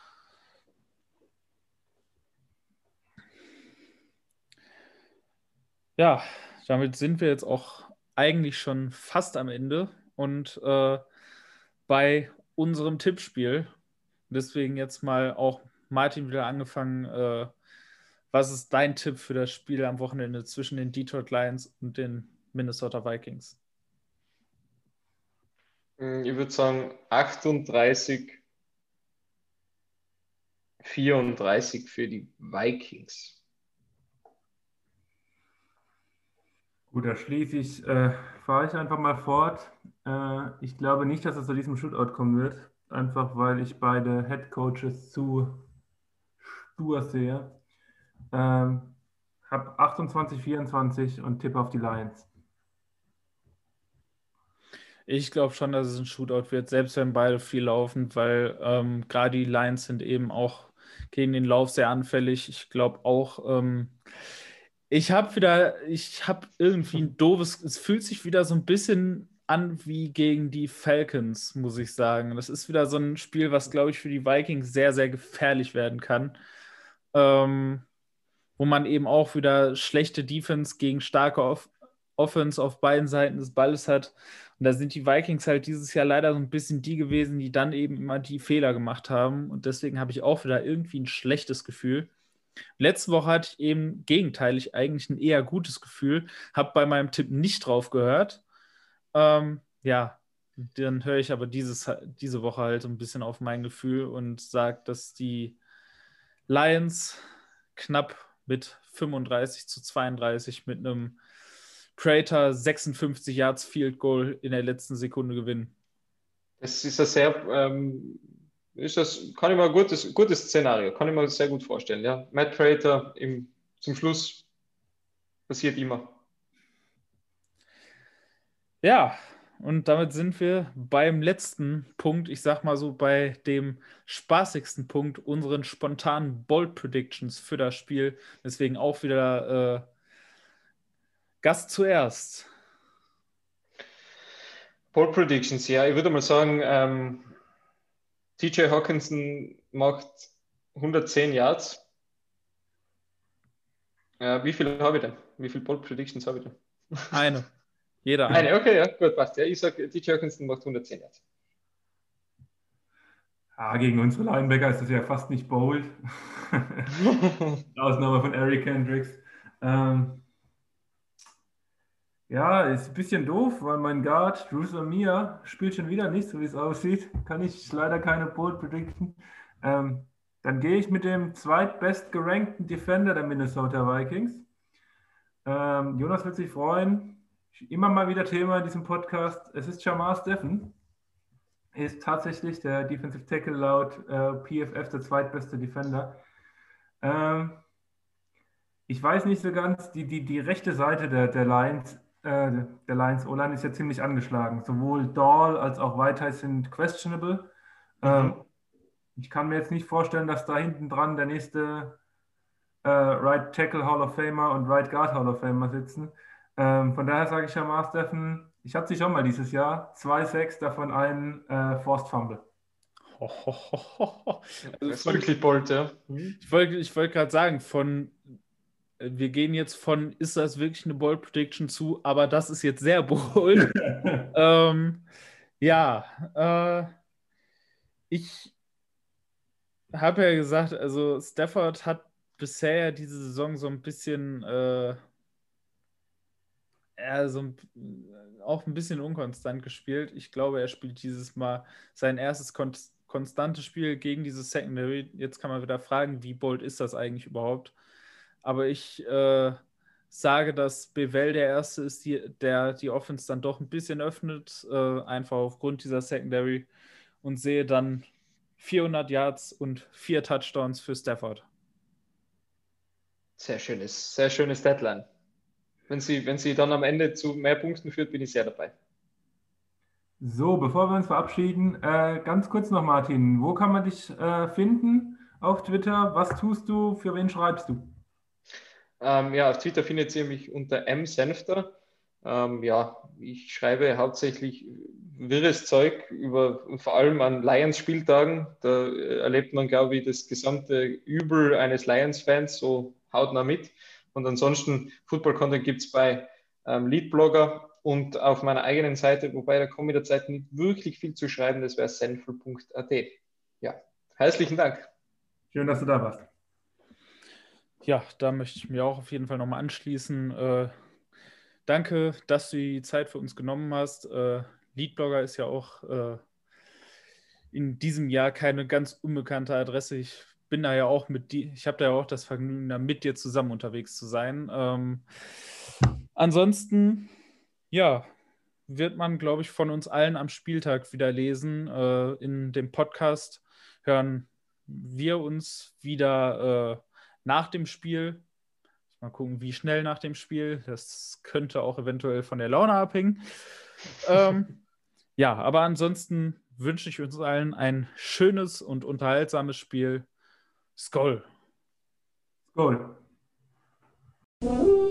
Ja, damit sind wir jetzt auch eigentlich schon fast am Ende und bei unserem Tippspiel. Deswegen jetzt mal auch Martin wieder angefangen. Was ist dein Tipp für das Spiel am Wochenende zwischen den Detroit Lions und den Minnesota Vikings? Ich würde sagen 38-34 für die Vikings. Gut, da fahre ich einfach mal fort. Ich glaube nicht, dass es zu diesem Shootout kommen wird, einfach weil ich beide Head Coaches zu stur sehe. Habe 28-24 und tippe auf die Lions. Ich glaube schon, dass es ein Shootout wird, selbst wenn beide viel laufen, weil gerade die Lions sind eben auch gegen den Lauf sehr anfällig. Ich glaube auch, ich habe irgendwie ein doofes, es fühlt sich wieder so ein bisschen an wie gegen die Falcons, muss ich sagen. Das ist wieder so ein Spiel, was, glaube ich, für die Vikings sehr, sehr gefährlich werden kann. Wo man eben auch wieder schlechte Defense gegen starke Offense auf beiden Seiten des Balles hat. Und da sind die Vikings halt dieses Jahr leider so ein bisschen die gewesen, die dann eben immer die Fehler gemacht haben. Und deswegen habe ich auch wieder irgendwie ein schlechtes Gefühl. Letzte Woche hatte ich eben gegenteilig eigentlich ein eher gutes Gefühl, habe bei meinem Tipp nicht drauf gehört. Ja, dann höre ich aber diese Woche halt so ein bisschen auf mein Gefühl und sage, dass die Lions knapp mit 35-32 mit einem Prater 56 Yards Field Goal in der letzten Sekunde gewinnen. Das ist ein sehr, kann ich mir ein gutes Szenario, kann ich mir sehr gut vorstellen. Ja. Matt Prater zum Schluss passiert immer. Ja, und damit sind wir beim letzten Punkt, ich sag mal so bei dem spaßigsten Punkt, unseren spontanen Bold Predictions für das Spiel. Deswegen auch wieder Gast zuerst. Bold Predictions, ja, ich würde mal sagen, TJ Hawkinson macht 110 Yards. Wie viel habe ich denn? Wie viele Bold Predictions habe ich denn? Eine. Jeder eine. Eine, okay, ja, gut, passt. Ja, ich sage, TJ Hawkinson macht 110 Yards. Ja, gegen unsere Linebacker ist das ja fast nicht bold. Ausnahme von Eric Kendricks. Ja, ist ein bisschen doof, weil mein Guard, Drew Samia, spielt schon wieder nicht, so wie es aussieht. Kann ich leider keine Bold predikten. Dann gehe ich mit dem zweitbest gerankten Defender der Minnesota Vikings. Jonas wird sich freuen. Immer mal wieder Thema in diesem Podcast. Es ist Jamar Stephen. Er ist tatsächlich der Defensive Tackle laut PFF der zweitbeste Defender. Ich weiß nicht so ganz, die rechte Seite der Lions, der Lions O-Line ist ja ziemlich angeschlagen. Sowohl Dahl als auch Whitehead sind questionable. Ich kann mir jetzt nicht vorstellen, dass da hinten dran der nächste Right Tackle Hall of Famer und Right Guard Hall of Famer sitzen. Von daher sage ich ja mal, Steffen, ich hatte sie schon mal dieses Jahr, 2 Sacks, davon einen Forced Fumble. Also das ist wirklich bold, ja. Ich wollte gerade sagen, wir gehen jetzt von, ist das wirklich eine Bold Prediction zu, aber das ist jetzt sehr bold. Ich habe ja gesagt, also Stafford hat bisher diese Saison so ein bisschen auch ein bisschen unkonstant gespielt. Ich glaube, er spielt dieses Mal sein erstes konstantes Spiel gegen dieses Secondary. Jetzt kann man wieder fragen, wie bold ist das eigentlich überhaupt? Aber ich sage, dass Bevell der Erste ist, der die Offense dann doch ein bisschen öffnet, einfach aufgrund dieser Secondary, und sehe dann 400 Yards und 4 Touchdowns für Stafford. Sehr schönes Deadline. Wenn sie dann am Ende zu mehr Punkten führt, bin ich sehr dabei. So, bevor wir uns verabschieden, ganz kurz noch, Martin, wo kann man dich finden auf Twitter? Was tust du? Für wen schreibst du? Auf Twitter findet ihr mich unter msenfter. Ich schreibe hauptsächlich wirres Zeug vor allem an Lions-Spieltagen. Da erlebt man, glaube ich, das gesamte Übel eines Lions-Fans so hautnah mit. Und ansonsten, Football-Content gibt es bei Leadblogger und auf meiner eigenen Seite, wobei da komme ich der Zeit nicht wirklich viel zu schreiben, das wäre senfel.at. Ja, herzlichen Dank. Schön, dass du da warst. Ja, da möchte ich mir auch auf jeden Fall nochmal anschließen. Danke, dass du die Zeit für uns genommen hast. Leadblogger ist ja auch in diesem Jahr keine ganz unbekannte Adresse. Ich habe da ja auch das Vergnügen, da mit dir zusammen unterwegs zu sein. Ansonsten, ja, wird man, glaube ich, von uns allen am Spieltag wieder lesen. In dem Podcast hören wir uns wieder nach dem Spiel. Mal gucken, wie schnell nach dem Spiel. Das könnte auch eventuell von der Laune abhängen. Aber ansonsten wünsche ich uns allen ein schönes und unterhaltsames Spiel. Skol! Skol!